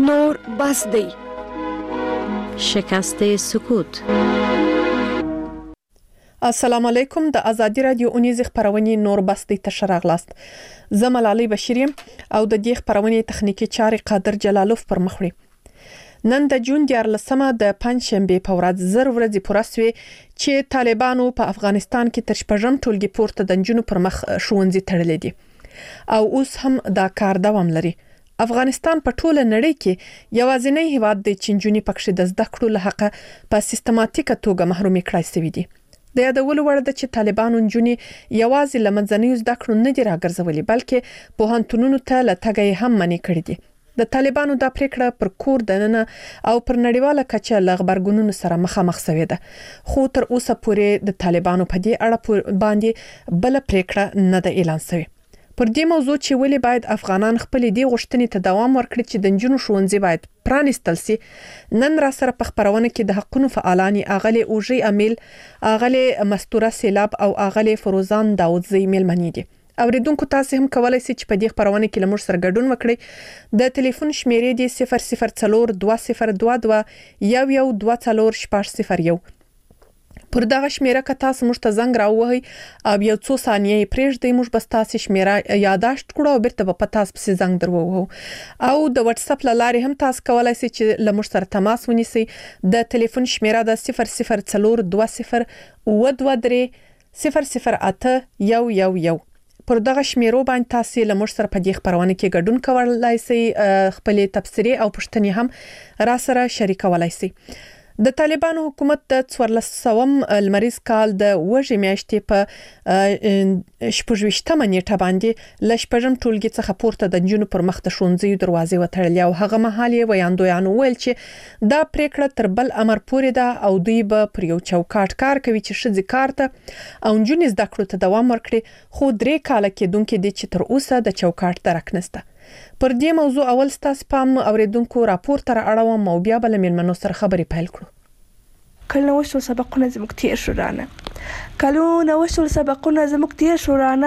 نور بس دی. شکست سکوت. السلام علیکم. د ازادي رادیو اونیز خبرونه نور بس دی ته شراغلاست. زه ملالۍ بشیریم او د دې خبرونه تخنیکی چارې قادر جلالوف پر مخ وړي. نن د جون 14مه د پنځشنبه په ورځ زر ورځې پوره شوې چې طالبانو په افغانستان کې تر شپږم ټولګي پورته د نجونو پر مخ ښوونځي تړلې دي او اوس هم دا کار دوام لري. افغانستان په ټوله نړۍ کې یوازینی هیواد دی چې نجونې پکې د زده کړو له حقه په سیستماتیکه توګه محرومې کړای شوې دي. د یادولو وړ ده چې طالبانو نجونې یوازې لمنځنیو زده کړو نه دي راګرځولې بلکې پوهنتونونو ته له تګ هم منع کړې دي. د طالبانو د پریکړه پر کور دننه او پر نړیواله کچه له خبرګونونو سره مخامخ شوې ده، خو تر اوسه پورې د طالبانو په دې اړه باندې بل پریکړه نه ده اعلان شوې. پر دې موضوع چې ولې باید افغانان خپل دې غوښتنې ته دوام ورکړي چې د نجونو ښوونځي باید پرانیستل شي، نن را سره په خبرونه کې د حقوقو فعالان اغلی اوجي امیل، اغلی مستوره سیلاب او اغلی فروزان داودزی میلمنې دي. اوریدونکو تاسو هم کولای شئ چې په دې خبرونه کې لمر سره ګډون وکړئ. د ټلیفون شمیرې دی 0042022112 1124001. پر دغه شمیره که تاسو موږ ته زنګ راووهئ او یو څو ثانیې پرېږدئ، موږ به تاسو شمیره یاداشت کړو او بیرته به په تاسو پسې زنګ درووهو. او د واتس اپ لارې هم تاسو کولای شئ چې له موږ سره تماس ونیسئ. د ټلیفون شمیره د 00420203008111. پر دغه شمیرو باندې تاسو له موږ سره په دې خبرونه کې ګډون کولای شئ، خپل تبصرې او پوښتنې هم را سره شریکولای شئ. د طالبانو حکومت د 1400م لمریز کال د وژې میاشتې په 28مه نیټه باندې ل شپږم ټولګي څخه پورته د نجونو پر مخ د ښوونځیو دروازې وتړلې او هغه مهال یې ویاندویانو ویل چې دا پریکړه تر بل امر پورې ده او دوی به پر یو چوکاټ کار کوي چې ښځې کار ته او نجونې زده کړو ته دوام ورکړي، خو 3 کاله کېدونکې دي چې تر اوسه د چوکاټ درک نشته. پر دې موضوع اول ستاسو پام اوریدونکو راپور تر اړوم او بیا بل میلمنو سره خبرې پیل کړو. کله وشو سبقونه زموږ تیر شو رانه، کلونه وشو سبقونه زموږ تیر شو رانه،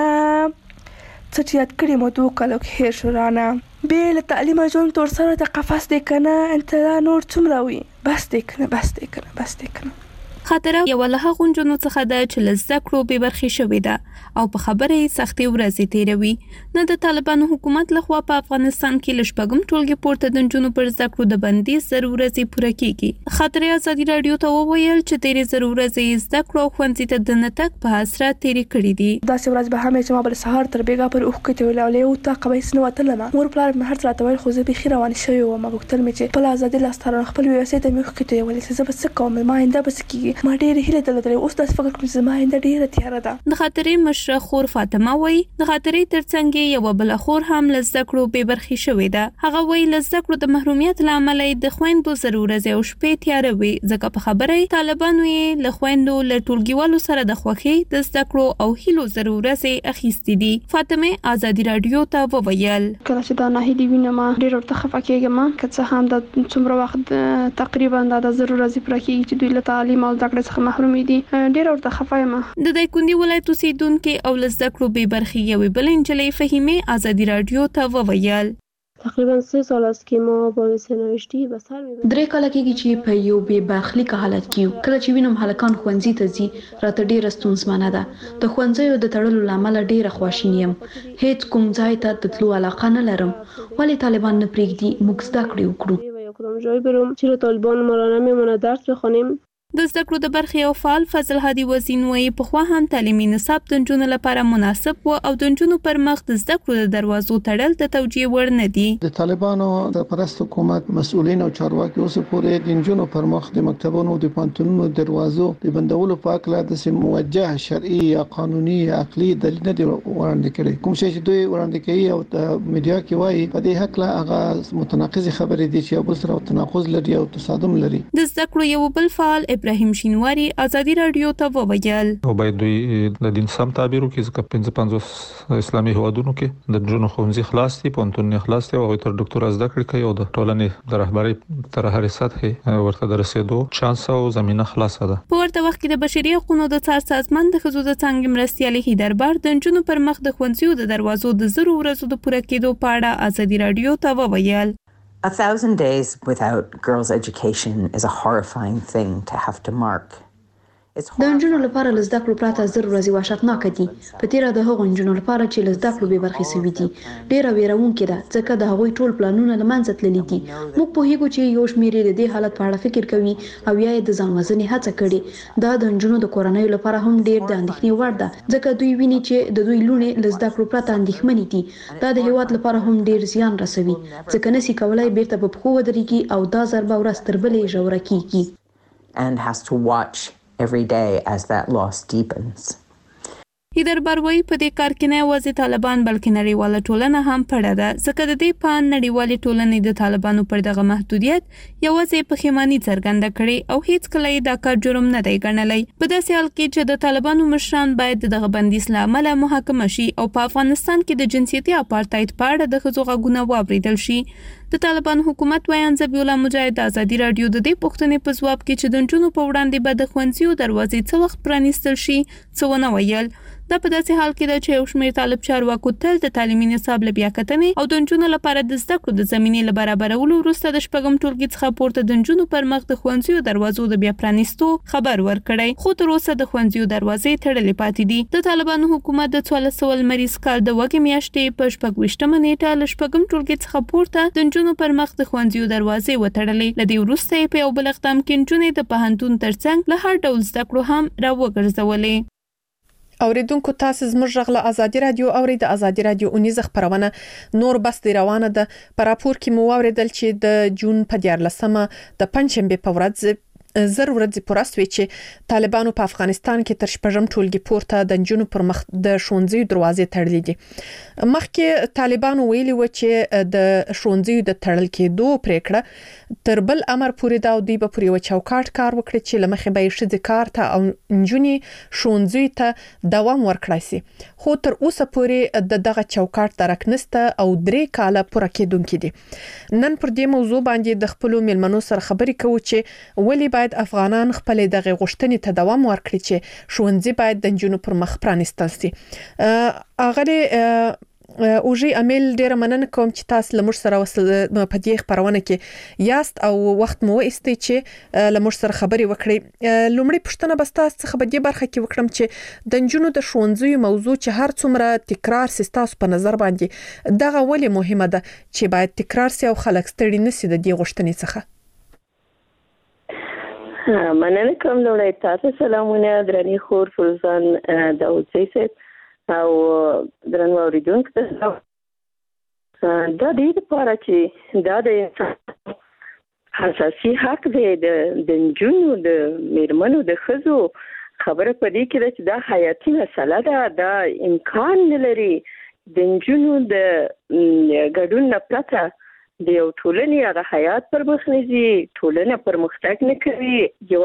څه چې یاد کړي مو 2 کالو کې هیر شو رانه، بې له تعلیمه ژوند تور سره د قفس دی کنه، انتظار نور څومره وي، بس دی کنه بس دی کنه بس دی کنه. خاطره یو له هغو نجونو څخه ده چې له زده کړو بې برخې شوې ده او په خبره یې سختې ورځې تیروي. نه د طالبانو حکومت لخوا په افغانستان کې له شپږم ټولګي پورته د نجونو پر زده کړو د بندیز 0 ورځې پوره کیږي. خاطره ازادي رادیو ته وویل چې تیرې 0 ورځې زده کړو او ښوونځي ته د نه تګ په حسرت تیرې کړې دي. داسې ورځ به هم چې ما بل سهار تر بیګا پر اوښ کې ویل او له یو طاقه به سنو وتلم، مور پلار مې هر څه راته ویل، خو زه به خیر روان شوی وم. غوښتل مې چې خپل ازادي لاستاره خپل ویسې ته مې اوښ کې ویل چې زه به څه کوم، ما آینده به څه کیږي. ما ډېر هیله درلودلې، اوس داسې فکر کوم چې زما آینده ډېره تیاره ده. د خاطرې مشره خور فاطمه وایي د خاطرې ترڅنګ یو بل خور هم له زده کړو بې برخې شوې ده. هغه وایي له زده کړو د محرومیت له امله د خویندو 0 ورځې او شپې تیاره وي، ځکه په خبره طالبانو یې له خویندو له ټولګیوالو سره د خوښۍ د زده کړو او هیلو 0 ورځې اخیستې دي. فاطمه ازادي رادیو ته وویل کله چې دا ناهیلي وینم ډېر ورته خفه کېږم، که څه هم د څومره وخت تقریبا د 0 ورځې پوره کېږي چې دوی له تعلیم او زده کړې څخه محروم دي، ډېر ورته خفه یم. د دایکنډي ولایت اوسېدونکې او له زده کړو بې برخې یوې بلې نجلۍ فهیمې ازادي رادیو ته وویل تقریبا 3 سال است که ما با سرنوشتی به سر میبریم. 3 کاله کېږي چې په یو بې برخلیکه حالت کې یو. کله چې وینم هلکان ښوونځي ته ځي راته ډېره ستونزمنه ده. د ښوونځیو د تړلو له امله ډېره خواشینی یم. هیڅ کوم ځای ته د تلو علاقه نه لرم. ولې طالبان نه پرېږدي موږ زده کړې وکړو؟ یا کدام جای برم چرا طالبان ما را نمیمونه درس بخوانیم؟ د زده کړو د برخې او فعال فضل هادي وزین وایي پخوا هم تعلیمي نصاب د نجونو لپاره مناسب و او د نجونو پر مخ د زده کړو د دروازو تړل د توجیه وړ نه دي. د طالبانو د پرست حکومت مسؤلین او چارواکي اوس پورې د نجونو پر مخ د مکتبونو او د پوهنتونونو دروازو د بندولو په اړه د موجه شرعي یا قانوني یا عقلي دلیل نه دی وړاندې کړی. کوم شی چې دوی وړاندې کوي او د میډیا کې وایي په دې حق لا هغه متناقض خبرې دي چې یو بل سره تناقض لري او تصادم لري. د زده کړو یو بل فعال ابراهیم شینواری ازادي رادیو ته وویل او باید دوی د دین سم تعبیر وکړي ځکه 55 اسلامي هیوادونو کې د جنونو ښوونځي خلاص دي، پوهنتونونه خلاص دي او تر ډاکټر زده کړې کوي او د ټولنې د رهبرۍ تر هرې سطحې ورته د رسیدو چانس او زمينه خلاصه ده. په ورته وخت کې د بشري حقوقو د څار سازمان د ښځو د څانګې مرستیالې هیدربار د جنونو پر مخ د ښوونځیو د دروازو د 0 ورځو د پوره کېدو په اړه ازادي رادیو ته وویل 1,000 days without girls' education is a horrifying thing to have to mark. د نجونو لپاره له زده کړو پرته 1000 ورځې وحشتناکه دي. په تیره د هغو نجونو لپاره چې له زده کړو بې برخې شوي دي ډېره ویروونکې ده، ځکه د هغوی ټول پلانونه له منځه تللي دي. موږ پوهیږو چې یو شمېر یې د دې حالت په اړه فکر کوي او یا یې د ځان وژنې هڅه کړې. دا د نجونو د کورنیو لپاره هم ډېر د اندېښنې وړ ده، ځکه دوی ویني چې د دوی لوڼې له زده کړو پرته اندېښمنې دي. دا د هیواد لپاره هم ډېر زیان رسوي، ځکه نشي کولای بیرته په پښو ودرېږي او دا ضربه ورځ تر بلې ژوره کیږي. And has to watch every day as that loss deepens. هیدر بروي په دې کار کې نه یوازې طالبان بلکې نړیواله ټولنه هم پړه ده، ځکه د دې په نړیوالې ټولنې د طالبانو پر دغه محدودیت یوازې پښیماني څرګنده کړي او هیڅ کله دا کار جرم نه دی ګڼلی. په داسې حال کې چې د طالبانو مشران باید دغه بندیز له امله محاکمه شي او په افغانستان کې د جنسیتي اپارټاید په اړه د ښځو غږونه واورېدل شي. د طالبان حکومت وایي ذبیح الله مجاهد د ازادي رادیو د دې پوښتنې په ځواب کې چې د نجونو په وړاندې به د ښوونځیو دروازې څه وخت پرانیستل شي څه ونه ویل. دا په داسې حال کې ده چې یو شمېر طالب چارواکو تل د تعلیمي نصاب له بیاکتنې او د نجونو لپاره د زده کړو د زمینې له برابرولو وروسته د شپږم ټولګي څخه پورته د نجونو پر مخ د ښوونځیو دروازو د بیا پرانیستو خبر ورکړی، خو تر اوسه د ښوونځیو دروازې تړلې پاتې دي. د طالبانو حکومت د 1400 لمریز کال د وږمې میاشتې په 26مه نیټه له شپږم ټولګي څخه پورته د نجونو پر مخ د ښوونځیو دروازې وتړلې. له دې وروسته یې په یو بل اقدام کې نجونې د پوهنتون ترڅنګ له هر ډول زده کړو هم راوګرځولې. اوریدونکو تاسو زموږ غږ له ازادي رادیو اوري. د ازادي رادیو اونیزه خبرونه نور بس دی روانه ده. پر راپور کې مو اوریدل چې د جون په 14مه د پنځشنبه په ورځ زر ورځې پوره شوې چې طالبانو په افغانستان کې تر شپږم ټولګي پورته د نجونو پر مخ د ښوونځیو دروازې تړلې دي. مخکې طالبانو ویلي و چې د ښوونځیو د تړل کېدو پریکړه تر بل امر پورې دا دوی به پورې و چوکاټ کار وکړي چې لمخې به ښځې کار ته او نجونې ښوونځیو ته دوام ورکړای شي. خو تر اوسه پورې دغه چوکاټ درک نسته او 3 کاله پوره کېدونکې دي. نن پر دې موضوع باندې د خپل میلمنو سره خبرې کوو چې ولې باید افغانان خپل دغه غوښتنې ته دوام ورکړي چې ښوونځي باید د نجونو پر مخ پرانیستل شي. اغه اوجي امیل ډیر مننه کوم چې تاسو لمر سره په دې خبرونه کې یاست او وخت مو ایستي چې لمر سره خبرې وکړي. لومړی پښتنه بس تاسو څخه په دې برخه کې وکړم چې د نجونو د ښوونځیو موضوع چې هر څومره تکرار سي تاسو په نظر باندې دغه ولې مهمه ده چې باید تکرار سي او خلک ستړي نشي د دې غوښتنې څخه؟ مننه کوم لوړی تاسو سلامونه درنې خور فلزان داوودزی صاحب او درنو اوریدونکو ته دا دې لپاره چې دا د حساسي حق دی د نجونو د میرمنو د ښځو خبره په دې کې ده چې دا حیاتي مسله ده. دا امکان نه لري د نجونو د ګډون نه پرته د یو ټولنې هغه حیات پر مخ نه ځي، ټولنه پرمختګ نه کوي. یو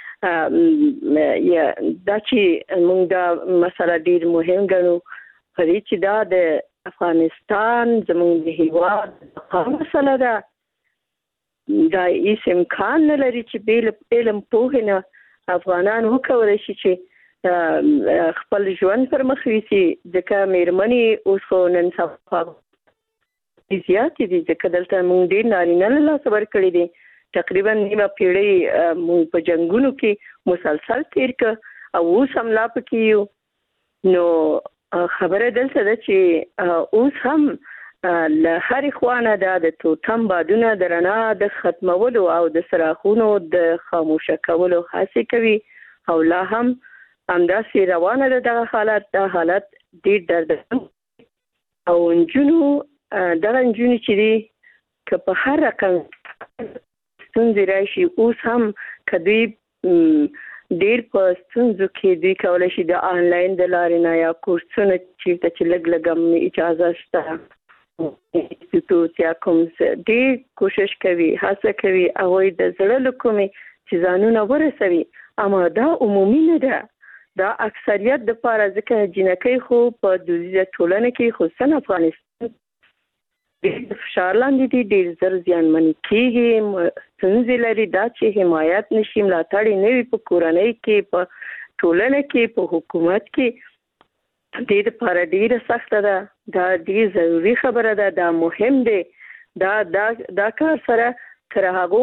دا چې موږ دا مسله ډیر مهم ګڼو په دې چې دا د افغانستان زموږ د هیواد مسله ده. دا هیڅ امکان نه لري چې بې علم پوهې نه افغانان وکولی شي چې خپل ژوند پر مخ یوسي، ځکه میرمنې اوس خو نن سبا زیاتې دي، ځکه دلته موږ ډېر نارینه له لاسه ورکړي دي. تقریبا نیمه پیړۍ موږ په جنګونو کې مسلسل تیر کړ او اوس هم لا پکې یو. نو خبره دلته ده چې اوس هم له هرې خوا نه دا د توتم بادونه د رڼا د ختمولو او د څراغونو د خاموشه کولو هڅې کوي او لا هم همداسې روانه ده دغه حالت. دا حالت ډېر دردناک او نجونو دغه نجونې چې دي که په هر رقم ستونزې راشي اوس هم که دوی ډېر په ستونزو کې دوی کولی شي د آنلاین د لارې نه یا کورسونه چېرته چې لږ لږ هم اجازه شته انسټیټوټ یا کوم ډېر کوشش کوي هڅه کوي هغوی د زړه له کومې چې ځانونه ورسوي. اما دا عمومي نه ده، دا اکثریت دپاره، ځکه جینکۍ خو په دودیزه ټولنه کې خصوصا افغانستان ډېر فشار لاندې دي، ډېر زر زیانمنې کېږي، ستونزې لري. دا چې حمایت نشي، ملاتړ یې نه وي په کورنۍ کې، په ټولنه کې، په حکومت کې، دې دپاره ډېره سخته ده. دا ډېر ضروري خبره ده، دا مهم دی دا کار سره تر هغه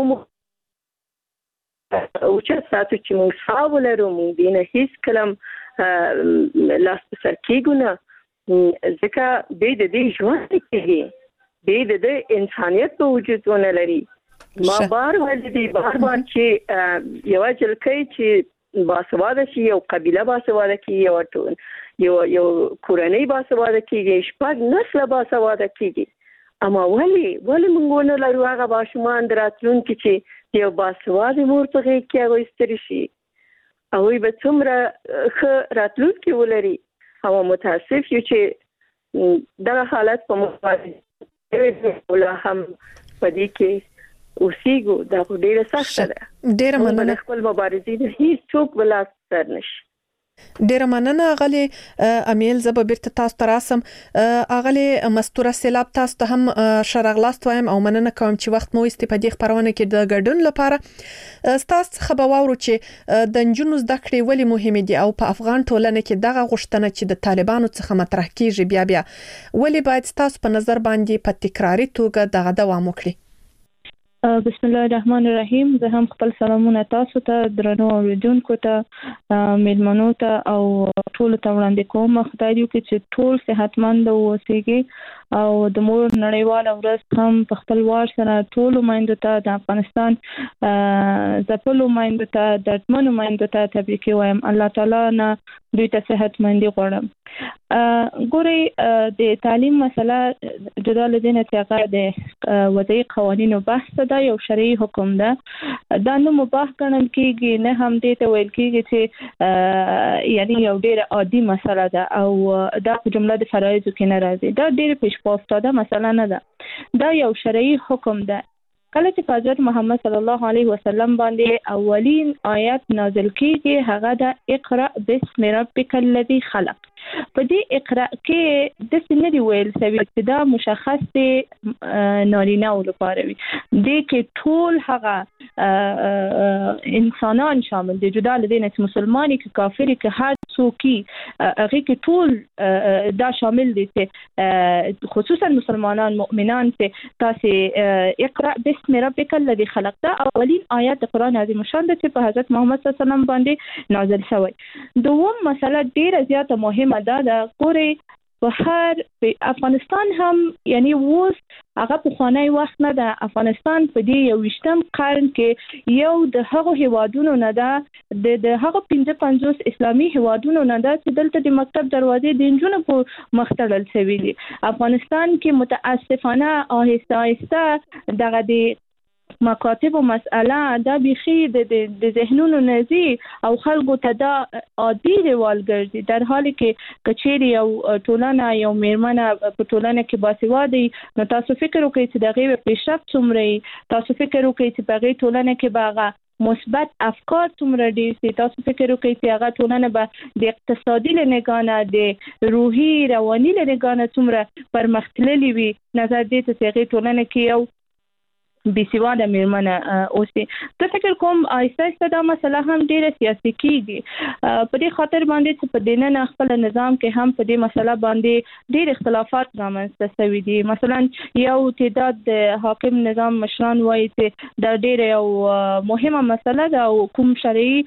او چې تاسو چې موږ صاحب لرو موږ دینه هیڅ کلم لاس په سر کېږو نه ځکه به د دې ژوند کېږي به د انسانیت په وجود ونه لري ما بار چې یو جلکې چې باسواده شي یو قبيله باسواده کی یو کورنۍ باسواده کیږي شپږ نسل باسواده کیږي اما ولی موږ نه لرو هغه باشومان دراتلونکي چې یو باسواده مور په کې هغه استری شي او به څومره ښه راتلونکي ولري او متاسف یو چې دا حالت په مقابل ولا هم پدې کې اوسېګو دا ډیره سخته ده ډیره مننه خپل مبارزین هیڅ څوک ولا ستر نشي ډیره مننه اغلی امیل زب بیرته تاسو ته راسم اغلی مستوره سیلاب تاسو ته هم شرغلاست وایم او مننه کوم چې وخت مو استفادې خبرونه کې د ګډون لپاره تاسو خبر واورو چې د نجونو زده کړې ولې مهمه دي او په افغان ټولنه کې دغه غوښتنه چې د طالبانو څخه مطرح کیږي بیا ولې باید تاسو په نظر باندې په تکراری توګه دغه دوام وکړي بسم الله الرحمن الرحیم زه هم خپل سلامونه تاسو ته درنو اوریدونکو ته میلمنو ته او ټول ته وړاندې کوم خدای دې وکړي چې ټول صحتمند اوسئ او د مور نړیواله ورځ هم په خپل وار سره ټول مایندو ته د افغانستان زپلو مایندو ته د ټمنو مایندو ته تبریک وایم الله تعالی نه دوی ته صحتمندي غواړم ګوري د تعلیم مسله جدا لدینه چې هغه د وضعي قوانینو بحث ده یو شرعي حکم ده دا نو مباح ګڼل کیږي نه هم دې ته ویل کیږي چې یعنی یو ډېر عادي مسله ده او دا په جمله د فرایضو کې نه راځي دا ډېر پښپاستاده مسله نه ده دا یو شرعي حکم ده کله چې حضرت محمد صلی الله علیه وسلم باندې اولین آیت نازل کیږي هغه د اقرأ بسم ربک الذی خلق په دې اقرأ کې د سنري ویل سوي چې دا مشخص دي نارینه او لپاره وي دې کې ټول هغه انسانان شامل دي جدا لدینه مسلمانې کې کافر کې هر څوک هغه کې ټول دا شامل دي چې خصوصا مسلمانان مؤمنان چې تاسو اقرأ بسم ربک الذی خلق دا اولین آیت قرآن عظیم شان د په حضرت محمد صلی الله علیه وسلم باندې نازل شوی دوم مسله ډیره زیاته مهمه دا ګوري په هر افغانستان هم یعنی ووس هغه په خوانی وخت نه ده افغانستان په دې 21م قرن کې یو د هغو هیوادونو نه ده د هغو 55 اسلامي هیوادونو نه ده چې دلته د مکتب دروازې د نجونو په مخ تړل شوی دي افغانستان کې متاسفانه آهسته دغه د مکاتب او مسأله دا بيخي د ذهنونو نزي او خلکو ته دا عادي دیوال ګرځي در حالی کې کچېری او ټولنه یو میرمنه په ټولنه کې باسوادي نو تاسو فکر وکړئ چې دغه پیشرفت څومره تاسو فکر وکړئ چې په ټولنه کې باغه مثبت افکار څومره دي تاسو فکر وکړئ چې هغه ټولنه به د اقتصادي لنګانه د روحي رواني لنګانه څومره پرمختللي وي نظر دې ته چې ټولنه کې یو بيسواده میرمنه اوسې ته فکر کوم آیسته دا مسله هم ډیره سیاسي کیږي په دې خاطر باندې چې په دینه خپل نظام کې هم په دې مسله باندې ډیر اختلافات رامنځته شوي دي مثلا یو تعداد د حاکم نظام مشران وایي چې دا ډیره یو مهمه مسله ده او کوم شرعي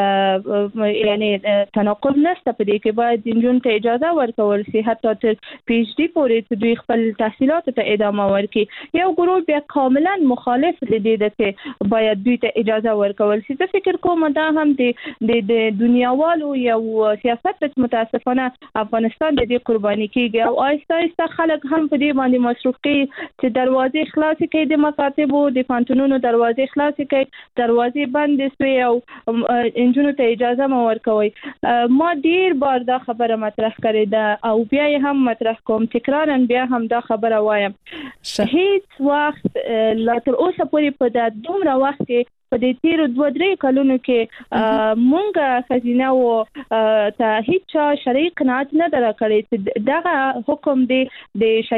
یعنی تناقض نشته په دې کې باید جنون ته اجازه ورکول شي حتی تر پی ایچ ډي پورې چې دوی خپل تحصیلات ته ادامه ورکړي یو ګروپ بیا کاملا مخالف دي چې باید دوی ته اجازه ورکول شي زه فکر کوم دا هم د دنیاوالو یو سیاست چې متاسفانه افغانستان د دې قرباني کیږي او آیسته خلک هم په دې باندې مصروف کوي چې دروازې خلاص کړي د مکاتب او د پانتونونو دروازې خلاص کړي دروازې بند شي او انجونو ته اجازه مو ورکوي ما ډیر بار دا خبره مطرح کړې ده او بیا هم مطرح کوم تکرارا بیا هم دا خبره وایم هیڅ وخت لا تر اوسه پورې په دا دومره وخت کې په دې تیر 2-3 کلونو کې مونږه خزینه او ته هیڅ شرعي قناعت نه درکړې چې دغه حکم دی د شریعت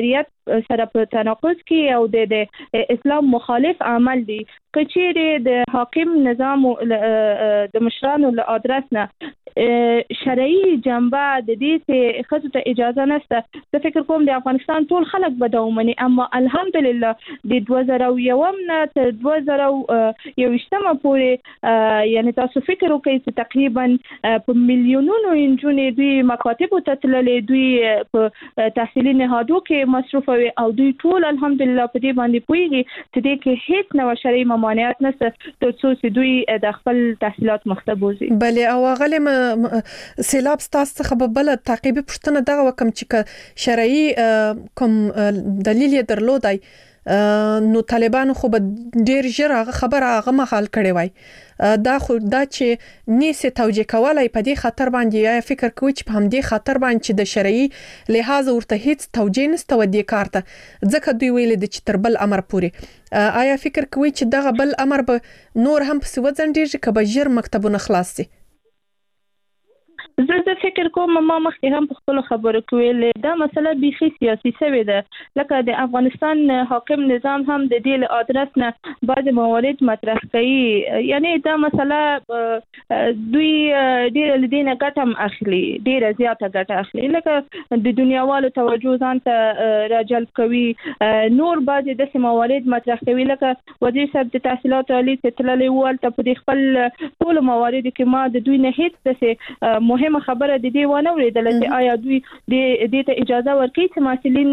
سره په تناقض کې او د اسلام مخالف عمل دی. کچېره د حاکم نظام د مشرانو له ادرس نه شرعي جنبه د دې څخه خصو ته اجازه نشته. زه فکر کوم د افغانستان ټول خلک به دا ومني، اما الحمدلله د 2001 نه تر 2021 پورې یعنی تاسو فکر وکړئ چې تقریبا په میلیونونو انجونې دوی مکاتب ته تللې، دوی په تحصیلي نهادو کې مصروف وي او دوی ټول الحمدلله په دې باندې پوهیږي چې دې کې هیڅ نو شرعي ممانعت نشته ترڅو چې دوی د خپل تحصیلات مخته بوزي. بلې او غلم سیلاب ستاسو څخه بل تعقیبي پوښتنه دغه وکم چې شرعي کوم دلیل یې درلودای نو طالبانو خو به ډیر ژر هغه خبره هغه مخال کړي وای. دا چې نیسه توجیه کولای په دې خطر باندې یا فکر کوي چې په همدې خطر باندې چې د شرعي لحاظ ورته هیڅ توجیه نشته و دې کارته ځکه دوی ویل د چې تر بل امر پوري. آیا فکر کوي چې دغه بل امر به نور هم په وځنډیږي که به ژر مکتبونه خلاص شي؟ زه فکر کوم ما مخکې هم په خپل خبرو کې ویل دا مسله بیخي سیاسي شوې ده، لکه د افغانستان حاکم نظام هم د دې له ادرس نه بعض موارد مطرح کوي، یعنی دا مسله دوی ډېر لدینه ګټه هم اخلي، ډېر زیاته ګټه اخلي، لکه د دنیاوالو توجه ځان ته راجلب کوي. نور بعض د موارد مطرح کوي لکه وزیر صاحب د تحصیلات عالی ته تللی وال ته په خپل ټول موارد کې ما د دوی نه هیڅ څه مهمه خبره د دې ونه ولیدل چې آیا دوی د دې ته اجازه ورکړي چې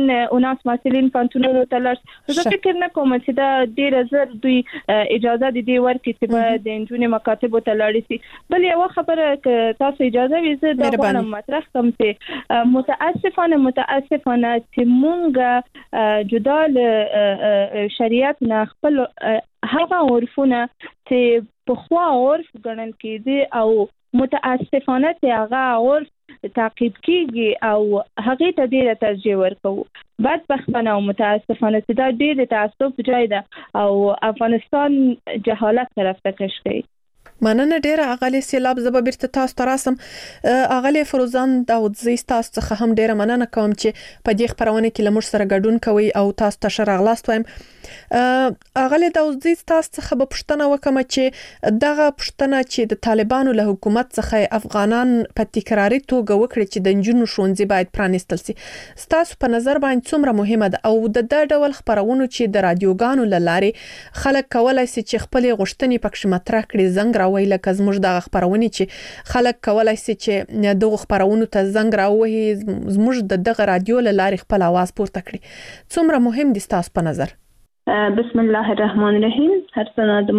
مسؤلین پانتونونو ته لاړ. زه فکر نه کوم چې دا ډېر زر دوی اجازه د دې ورکړي چې د انجونې مکاتبو ته لاړ شي. بل یو خبره که تاسو اجازه وي زه دا غواړم مطرح کوم چې متاسفانه چې مونږ جدا له شریعت نه خپل هغه عرفونه چې په خوا عرف ګڼل کېدي او متاسفانه چې هغه عرف تعقیب کیږي او هغه ته ډیره ترجیح ورکوو. بدبختانه او متاسفانه چې دا ډیره تعصب جای ده او افغانستان جهالت طرف ته کش کوي. مننه ډیره اغلی سیلاب زبا بیرته تاسو ته راسم. اغلی فروزان داودزی تاسو څخه هم ډیره مننه کوم چې په دې خبرونه کې لمر سره ګډون کوي او تاسو ته شرغلاست وایم. اغلی داودزی تاسو څخه به پښتنه وکم چې دغه پښتنه چې د طالبانو له حکومت څخه افغانان په تکراری توګه وکړي چې د انجونو ښوونځي باید پرانیستل شي، تاسو په نظر باندې څومره مهمه ده او د ډول خبرونو چې د رادیوګانو لارې خلک کولای شي چې خپل غوښتنې پکښ مطرح کړي زنګ راوي لکه زموږ د خبرونه چې خلک کولای شي چې دغه خبرونو ته زنګ راوي زموږ د دغه رادیو لارې خپل आवाज پورته کړي، څومره مهم دي تاسو په نظر؟ بسم الله الرحمن الرحیم. هر څنګه د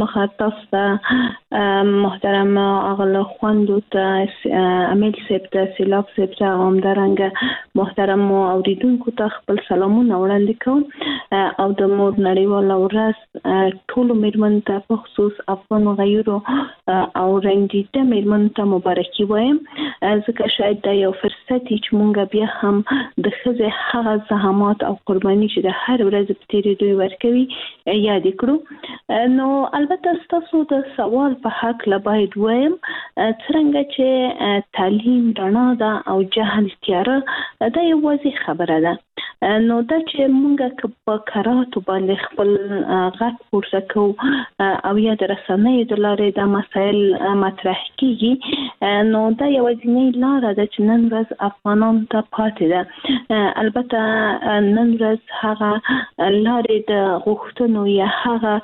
مخاطب محترم اغله خوندو ته امیل صاحب ته سیلاب صاحب ته همدارنګه محترم اوریدونکو ته خپل سلامونه وړاندې کوم او د مور نړیواله ورځ ټول میرمن ته په خصوص افغان غیرو او رنګیته میرمن ته مبارکي وایم، ځکه شاید دا یو فرصت چې مونږ بیا هم د ښځې هغه زحمات او قرباني چې د هر ورځ په تیریدو ورکوي یاد کړو. نو البته تاسو د سوال په حق لا باید وایم څنګه چې تعلیم رڼا ده او جهل تیاره دا یو واضح خبره ده. نو دا چې مونږ په قراراتو باندې خپل غږ پورته کوو او یا د رسنیو د لارې دا مسایل مطرح کیږي نو دا یوازینۍ لاره ده چې نن ورځ افغانان ته پاتې ده. البته نن ورځ هغه لارې د غوښتنو یا هغه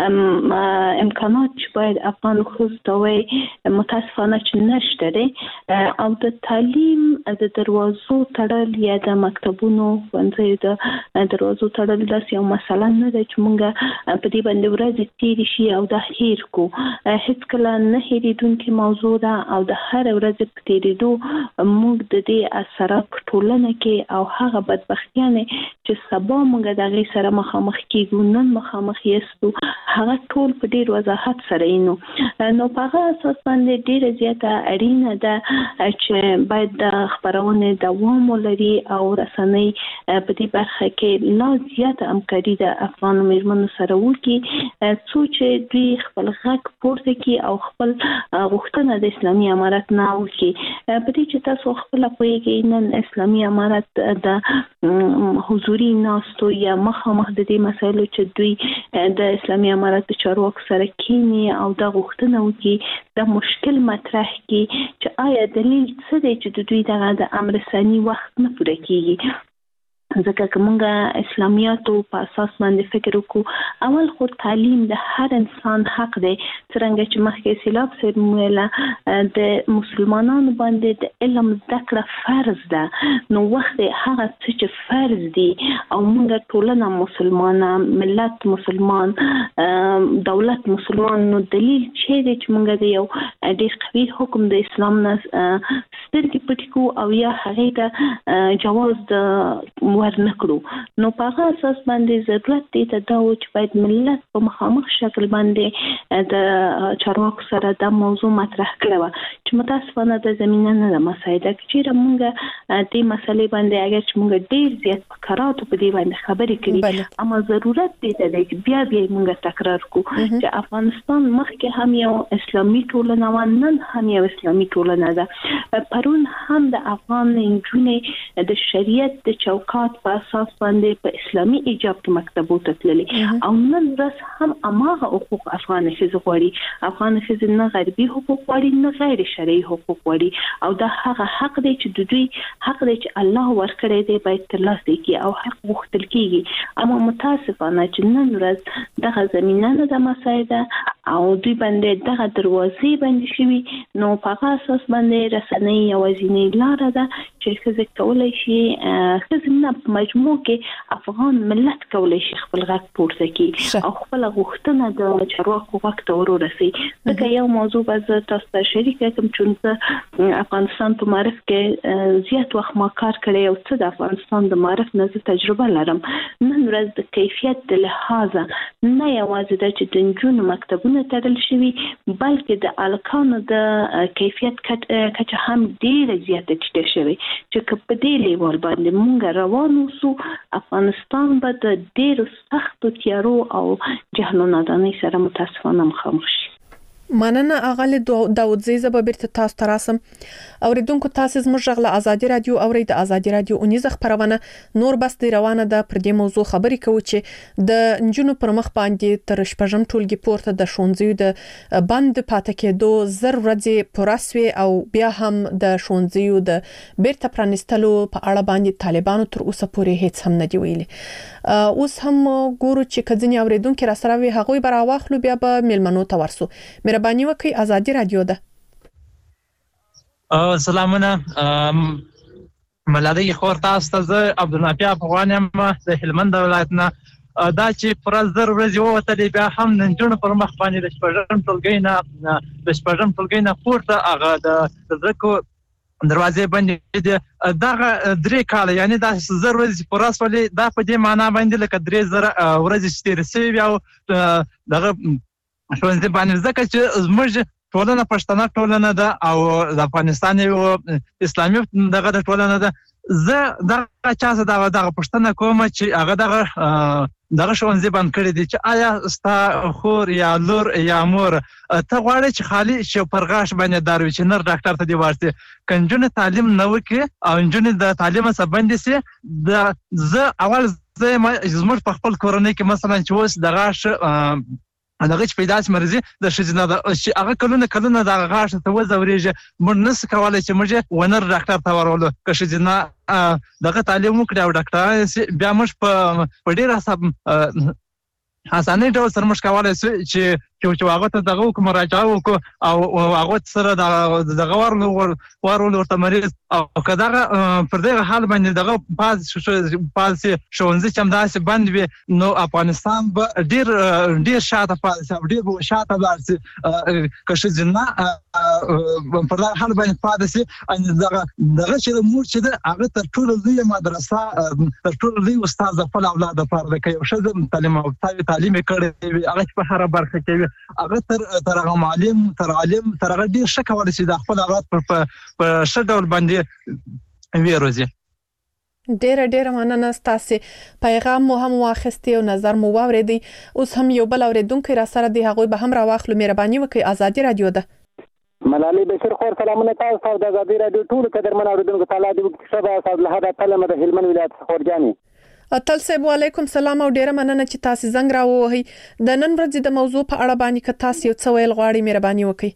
امکانات چې باید افغان ښځو ته وي متاسفانه چې نشته دی او د تعلیم د دروازو تړل یا د مکتبونو ښوونځیو د دروازو تړل داسې یو مسله نه ده چې مونږ په دې باندې ورځې تېرې شي او دا هیر کو. هیڅکله نه هېرېدونکې موضوع ده او د هر ورځې په تېرېدو موږ د دې اثرات په ټولنه کې او هغه بدبختیانې چې سبا موږ د هغې سره مخامخ کېږو نن مخامخ یستو هغه ټول په ډېر وضاحت سره نو په هغه اساس باندې ډېره زیاته اړینه ده چې باید د خپرونې دوام ولري او رسنۍ په دې برخه کې لا زیاته همکاري د افغان میرمنو سره وکړي څو چې دوی خپل غږ پورته کړي او خپل غوښتنه د اسلامي امارت نه وکړي. په دې چې تاسو خپل پوهیږئ نن اسلامي امارت د حضوري ناستو یا مخامخ د دې مسایلو چې دوی د اسلامي امارت د چارواکو سره کینی او د غوښتنه وکړي د مشکل مطرح کړي چې آیا دلیل څه دی چې دوی د امر ثاني وخت نه پوره کیږي. ځکه که موږ اسلامیاتو په اساس باندې فکر وکړو اول خو تعلیم د هر انسان حق دی څرنګه چې مخکې سیلاب صاحب ویله د مسلمانانو باندې د علم زده کړه فرض ده نو وخت هغه څه چې فرض دي او موږ ټولنه مسلمانه ملت مسلمان دولت مسلمان نو دلیل چې دی چې موږ د یو ډېر قوي حکم د اسلام نه سترګې پټې کړو او یا هغې ته جواز د ورنکړو نو په هغه اساس باندې ضرورت دی ته دا و چې باید ملت په مخامخ شکل باندې د چارواکو سره دا موضوع مطرح کړې وه چې متاسفانه د زمینه نه ده مساعده چېرې موږ دې مسلې باندې اگر چې موږ ډېر زیات په کراتو په دې باندې خبرې کړي اما ضرورت دی ته دی چې بیا موږ تکرار کړو چې افغانستان مخکې هم یو اسلامي ټولنه وه نن هم یو اسلامي ټولنه ده. پرون هم د افغان نجونې د شریعت د چوکاټ په اساس باندې په اسلامي ایجاب کې مکتبو ته تللې او نن ورځ هم هماغه حقوق افغان ښځې غواړي. افغان ښځې نه غربي حقوق غواړي نه غیر شرعي حقوق غواړي او دا هغه حق دی چې دوی حق دی چې الله ورکړی دی باید ترلاسه کړي او حق غوښتل کېږي. اما متاسفانه چې نن ورځ دغه زمینه نه ده مساعده او دوی باندې دغه دروازې باندې شوي نو په هغه اساس باندې رسنۍ یوازینۍ لاره ده چې ښځې کولی شي ښځې نه په مجموع کې افغان ملت کولی شي خپل غږ پورته کړي او خپل غوښتنه د چارواکو غږ ته ورسوي. ځکه یو موضوع به زه تاسو ته شریکه کړم چې زه افغانستان په معرف کې زیات وخت ما کار کړی او څه د افغانستان د معرف نه زه تجربه لرم. نن ورځ د کیفیت د لحاظه نه یوازې ده چې د نجونو مکتبونه تړل شوي بلکې د الکانو د کیفیت کچه هم ډېره زیاته ټیټه شوې چې که په دې لیول باندې موږ روان اوسو افغانستان به د ډېرو سختو تیارو او جهل و نادانۍ سره متاسفانه مخامخ شي. مننه اغلی داودزی زبا بیرته تاسو ته راسم. اوریدونکو تاسو زموږ غږ له ازادي رادیو اورئ د ازادي رادیو اونیزه خبرونه نور بس دی روانه ده پر دې موضوع خبرې کوو چې د نجونو پر مخ باندې تر شپږم ټولګي پورته د ښوونځیو د بند پاتې کېدو زر ورځې پوره سوې او بیا هم د ښوونځیو د بیرته پرانیستلو په اړه باندې طالبانو تر اوسه پورې هیڅ هم نه دی ویلي. اوس هم ګورو چې کځنی اوریدونکو را سره وي هغوی به راواخلو بیا به میلمنو ته ورسو. مهرباني وکړئ ازادي رادیو ده. سلامونه ملالۍ خور تاسو ته زه عبدالنافع افغان یم د هلمند ولایت نه. دا چې پر زر ورځې ووتلې بیا هم د نجونو پر مخ باندې د شپږم ټولګۍ نه پورته هغه د زرکو دروازې بندې دي دغه 3 کاله یعنی دا زر ورځې پوره شولې دا په دې معنا باندې لکه 3000 ورځې چې تېرې شوې وي او دغه ښوونځي باندې ځکه چې زموږ ټولنه پښتنه ټولنه ده او د افغانستان یو اسلامي دغه د ټولنه ده. زه دغه چا څه دغه پښتنه کوم چې هغه دغه ښوونځي بند کړي دي چې آیا ستا خور یا لور یا مور ته غواړي چې خالي شي پر غاښ باندې دار وي چې نر ډاکټر ته دی ورسي که نجونې تعلیم نه وکړي او نجونې د تعلیم څخه بندې سي زه اول زموږ په خپل کورنۍ کې مثلا چې اوس د غاښ دغه چې پیدا سي مرضي د ښځینه چې هغه کلونه دغه غاښ ته وځورېږي موږ نسو کولی چې موږ ونر ډاکټر ته ورولو که ښځینه دغه تعلیم وکړي او ډاکټران سي بیا موږ په ډېر اسانه ډول سره موږ کولی سو چې هغه ته دغه وکړو مراجعه وکړو او هغه سره دغه ورولو ورته مریض او که دغه پر دغه حال باندې دغه پال سي ښوونځي چې همداسې بند وي نو افغانستان به ډېر شاته پاتې سي او ډېر به شاته لاړ سي که ښځینه پر دغه حال باندې پاتې سي دغه چې مور چې ده هغه تر ټولو لویه مدرسه تر ټولو لوی استاد د خپل اولاد دپاره ده که یو ښځه تعلیم یې کړی وي هغه چې په هره برخه کې وي هغه تر هغه معلم تر عالم تر هغه ډېر ښه کولی شي د خپل اولاد په ښه ډول باندې ویروزي. ډېر مننه ستاسو پیغام مو هم واخیستي او نظر مو واوریدي. اوس هم یو بل اوریدونکو را سره دی، هغه به هم راواخلو. مهرباني وکړئ، آزادي رادیو ده. ملالۍ بشیر خور سلامونه تاسو د آزادي رادیو ټول قدرمن اوریدونکو تعالی دې شبا صاحب له هدا کلمه د هلمند ولایت خورجاني. اتل صاحب وعلیکم سلام او ډیره مننه چې تاسو زنګ راووهی. د نن ورځې د موضوع په اړه باندې که تاسو یو څه ویل غواړئ مهرباني وکړئ.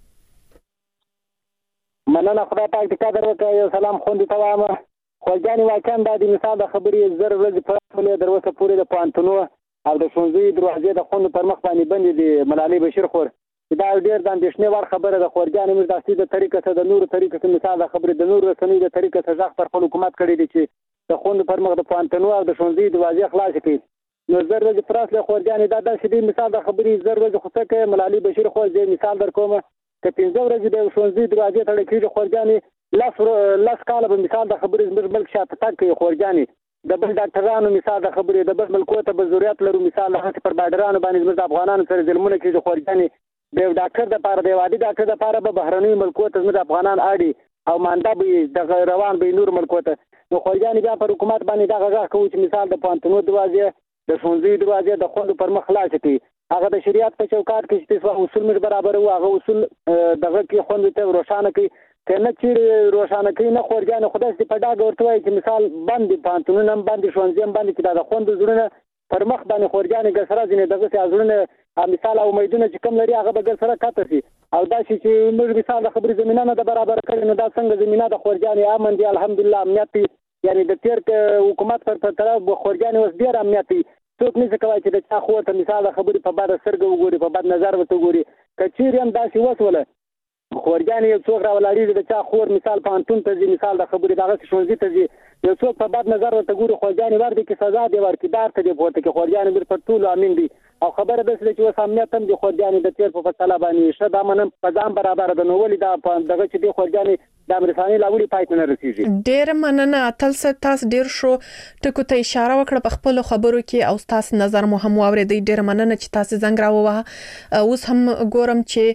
مننه، خدای پاک دې قدر وکړي. یو سلام خوندې ته وایم. خورجاني واقعا دا د مثال د خبرې زر ورځې پرې در اوسه پورې د پوهنتونو او د ښوونځیو دروازې د خوندو پر مخ باندې بندې دي. ملالۍ بشیر خور دا ډېر د اندېښنې وړ خبره ده. خورجاني موږ داسې د طریقه څخه د نورو طریقه څخه مثال د خبرې د نورو رسنیو د طریقه څخه ځخ پر خپل حکومت کړی دی چې د خوندو پر مخ د پوهنتونو او د ښوونځیو دروازې خلاصې کړي. نو زر ورځې پراسله خورجاني دا داسې دی مثال د خبرې زر ورځې خو څه کوي. ملالۍ بشیر خور زه مثال در کوم که 15 ورځې د ښوونځي دروازې تړل کېږي خورجاني لس کاله به مثال د خبرې زموږ ملک شاته تګ کوي. خورجاني د بل ډاکټرانو مثال د خبرې د بل ملکو ته به ضرورت لرو. مثال هغه پر بارډرانو باندې زموږ د افغانانو سره ظلمونه کېږي. خورجاني د یو ډاکټر دپاره د یو عادي ډاکټر دپاره به بهرنیو ملکو ته زموږ افغانان اړي او مانده به دغه روان به نور ملکو ته. نو خورجاني بیا پر حکومت باندې دغه غږ کوو چې مثال د پوهنتونو دروازې د ښوونځیو دروازې د خوندو پر مخ خلاصې کړي. هغه د شریعت په چوکاټ کې چې اصول موږ برابر وو هغه اصول دغه کې خوندو ته روښانه کړي. که نه چیرې روښانه کوي نه خورجاني خو داسې په ډاګه ورته وایي چې مثال بند دي پوهنتونونه هم بند دي ښوونځي هم بند دي چې دا د خوندو زړونه پر مخ باندې خورجاني ګسره ځینې دغسې زړونه مثال او امیدونه چې کم لري هغه به ګسره کته شي. او داسې چې موږ مثال د خبرې زمینه نه ده برابر کړې نو دا څنګه زمینه د خورجاني امن دي الحمدلله امنیت دی. یعنې د تېر حکومت پر طرف خورجاني اوس ډېر امنیت دی. څوک نشي کولی چې د چا خور ته مثال د خبرې په بده سترګه وګوري په بد نظر ورته وګوري. که چیرې هم داسې وسوله خورجاني یو څوک راولاړېږي د چا خور مثال پوهنتون ته ځي مثال د خبرې دغسې ښوونځي ته ځي یو څوک په بد نظر ورته ګوري خورجاني ورته کې سزا دی ورکړي دار ته دی پورته کړي. خورجاني بېر پر ټولو امین دي او خبره داسې ده چې اوس امنیت هم د خورجاني د تېر په فیصله باندې ښه دا منم په ځان برابره ده. نو ولې دا دغه چې دی خورجاني د امرساني لا ولې پای ته نه رسېږي. ډېره مننه اتل صاحب، تاسو ډېر ښو ټکو ته اشاره وکړه په خپلو خبرو کې او ستاسو نظر مو هم واورېدی. ډېره مننه چې تاسو زنګ راووهه. اوس هم ګورم چې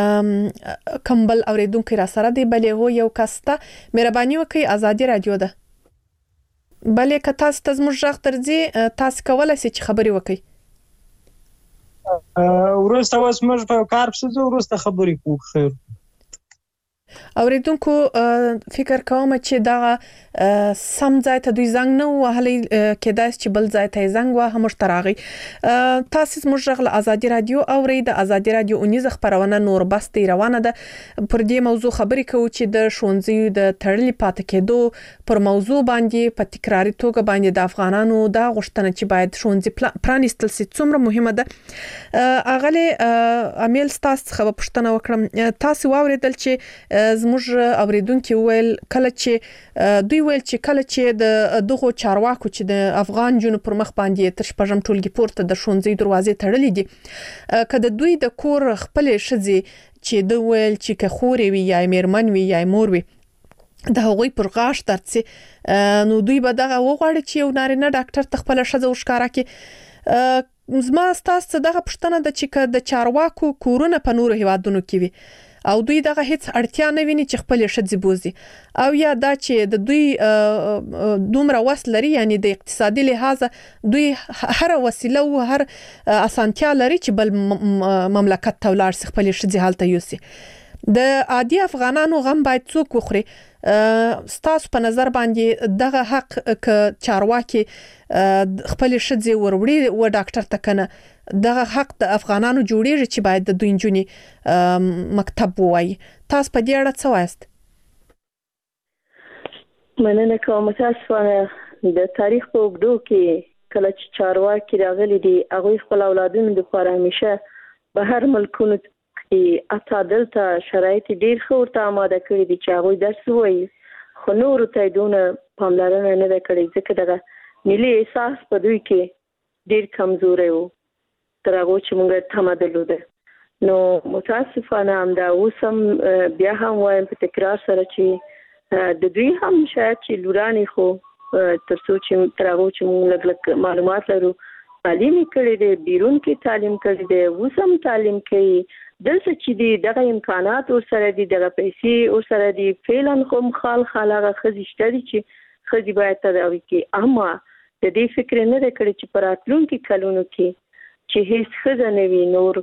کوم بل اورېدونکی را سره دی. بلې هو یو کس ته مهرباني وکړئ، آزادي رادیو ده. بلې که تاسو ته زموږ غږ درځي تاسو کولی شئ چې خبرې وکړئ. وروسته اوس موږ په کار پسې ځو، وروسته خبرې کوو. خیر اوریدونکو فکر کوم چې دا سم ځای ته دوی زنګ نه وهلی، کېدای چې بل ځای ته زنګ وه موږ ته راغی. تاسو زموږ غږ له آزادي رادیو اورئ. د آزادي رادیو اونیزه خپرونه نور بستې روانه ده. پر دې موضوع خبرې کوو چې د ښوونځیو د تړلي پاتې کېدو پر موضوع باندې په تکراري توګه باندې د افغانانو دا غوښتنه چې باید ښوونځي پرانیستل شي څومره مهمه ده. اغلی امیل ستاسو څخه پوښتنه وکړم، تاسو واوریدل چې زموږ اوریدونکو ویل کله چې دوی ویل چې کله چې د دغو چارواکو چې د افغان جنو پر مخ باندې تر شپږم ټولګي پورته د ښوونځي دروازې تړلې دي، کله دوی د کور خپل ښځې چې دوی ویل چې که خورې وي یا میرمن وي یا مور وي د هغوی پر غاښ درڅي، نو دوی به دغه وغواړي چې یو نارینه ډاکټر ته خپل ښځه وښکاره کړي. زما ستاسو دغه پوښتنه ده چې که د چارواکو کورونه په نورو هیوادونو کې وي او دوی دغه هیڅ اړتیا نه ویني چې خپل ښځې بوزي، او یا دا چې د دوی دومره وس لري یعنی د اقتصادي لحاظ دوی هر وسیله او هر اسانتیا لري چې بل مملکت ته ولاړ شي خپل ښځې هلته یوسي. د عادي افغانانو غم باید څوک وخوري؟ ستاسو په نظر باندې دغه حق که چارواکي خپل ښځې وروړي و ډاکټر ته کنه دغه حق د افغانانو جوړیږي چې باید د دوی نجونې مکتب ووایي. تاسو په دې اړه څه وایست؟ مننه کوم. متاسفانه د تاریخ په اوږدو کې کله چې چارواکي راغلي دي هغوی خپل اولادونو لپاره همیشه په هر ملکونو اته دلته شرایط ډیر ښه ورته آماده کړي دي چې هغوی درس ووایي، خو نورو ته یې دونه پاملرنه نه ده کړې ځکه دغه ملي احساس په دوی کې ډیر کمزوری و تر هغو چې موږ تمه درلوده. نو متاسفانه همدا اوس هم بیا هم وایم په تکرار سره چې د دوی هم شاید چې لورانې خو تر څو چې تر هغو چې موږ لږ لږ معلومات لرو تعلیم یې کړی دی، بیرون کې تعلیم کړی دی، اوس هم تعلیم کوي. دلته چې دي دغه امکانات ورسره دي، دغه پیسې ورسره دي، فعلا خو خال هغه ښځې شته دي چې خځې باید تداوي کې. اما د دې فکر نه دی کړی چې په راتلونکي کلونو کې چې هیڅ ښځه نه وي نور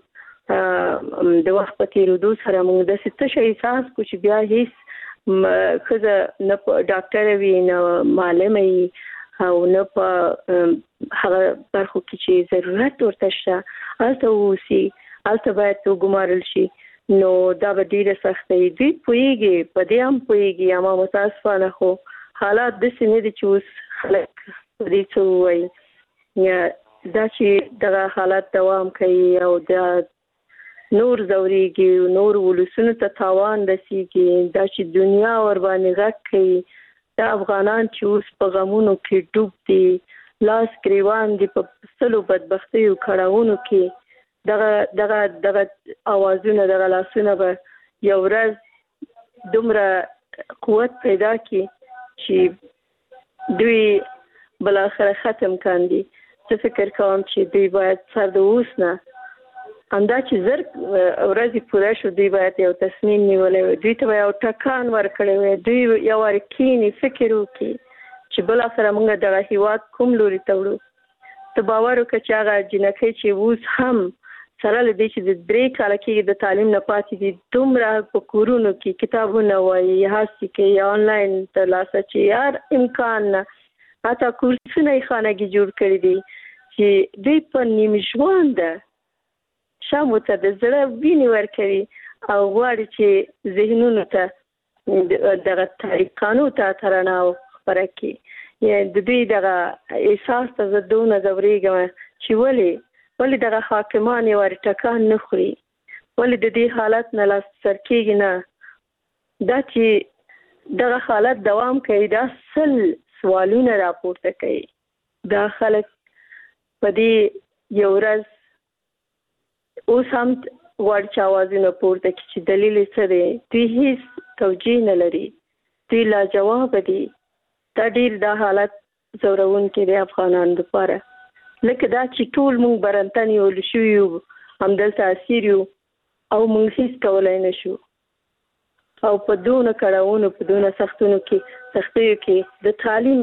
د وخت په تېرېدو سره موږ داسې څه شی احساس کړو چې بیا هیڅ ښځه نه ډاکټره وي نه معلمه وي او نه په هغه برخو کې چې ضرورت ورته شته هلته واوسي، هلته باید وګمارل شي. نو دا به ډېره سخته وي. دوی پوهېږي، په دې هم پوهېږي، اما متاسفانه خو حالات داسې نه دي چې اوس خلک په دې څه ووایي. دا چې دغه حالات دوام کوي او دا نور ځورېږي، نور ولسونو ته تاوان رسېږي، دا چې دنیا ورباندې غږ کوي، دا افغانان چې اوس په غمونو کې ډوب دي، لاس ګریوان دي په سلو بدبختیو کړاوونو کې، دغه اوازونه، دغه لاسونه به یو ورځ دومره قوت پیدا کړي چې دوی بالاخره ختم کاندي. زه فکر کوم چې دوی باید سر د اوس نه همدا چې زر ورځې پوره شو دوی باید یو تصمیم نیولی وي، دوی ته به یو ټکان ورکړی وي، دوی یو وار کښېني فکر وکړي چې بالاخره موږ دغه هېواد کوم لوري ته وړو. ته باور وکړه چې هغه جنکۍ چې اوس هم سره له دې چې د 3 کاله کېږي د تعلیم نه پاتې دي، دومره په کورونو کې کتابونه وایي، هڅې کوي، آنلاین ترلاسه چې هر امکان نه حتی کورسونه یې خانګي جوړ کړي دي چې دوی په نیم ژونده شامو ته د زړه وینې ورکوي او غواړي چې ذهنونو ته دغه طریقانو ته ترانه خپره کړي. یعنې د دوی دغه احساس ته زه دونه ځورېږم چې ولې دغه حاکمان یې وارې ټکان نه خوري، ولې د دې حالت نه لاس سر کېږي نه. دا چې دغه حالت دوام کوي دا 100 سوالونه راپورته کوي. دا خلک په دې یو ورځ اوس هم غواړي چې اوازونه پورته کړي چې دلیل یې څه دی. دوی هیڅ توجیه نه لري، دوی لاجوابه دي. دا ډېر دا حالت ځورونکی دی افغانانو لپاره. لکه دا چې ټول موږ برنته نیول شوي یو، همدلته اسیر یو او موږ هیڅ کولی نه شو. او په دونه کړاوونو، په دونه سختیو کې د تعلیم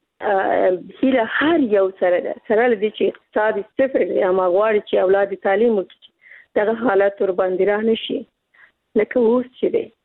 هیله هر یو سره ده، سره له دې چې اقتصاد صفر دی، اما غواړي چې اولاد تعلیم وکړي، دغه حالت ورباندې را نه شي لکه اوس چې دی.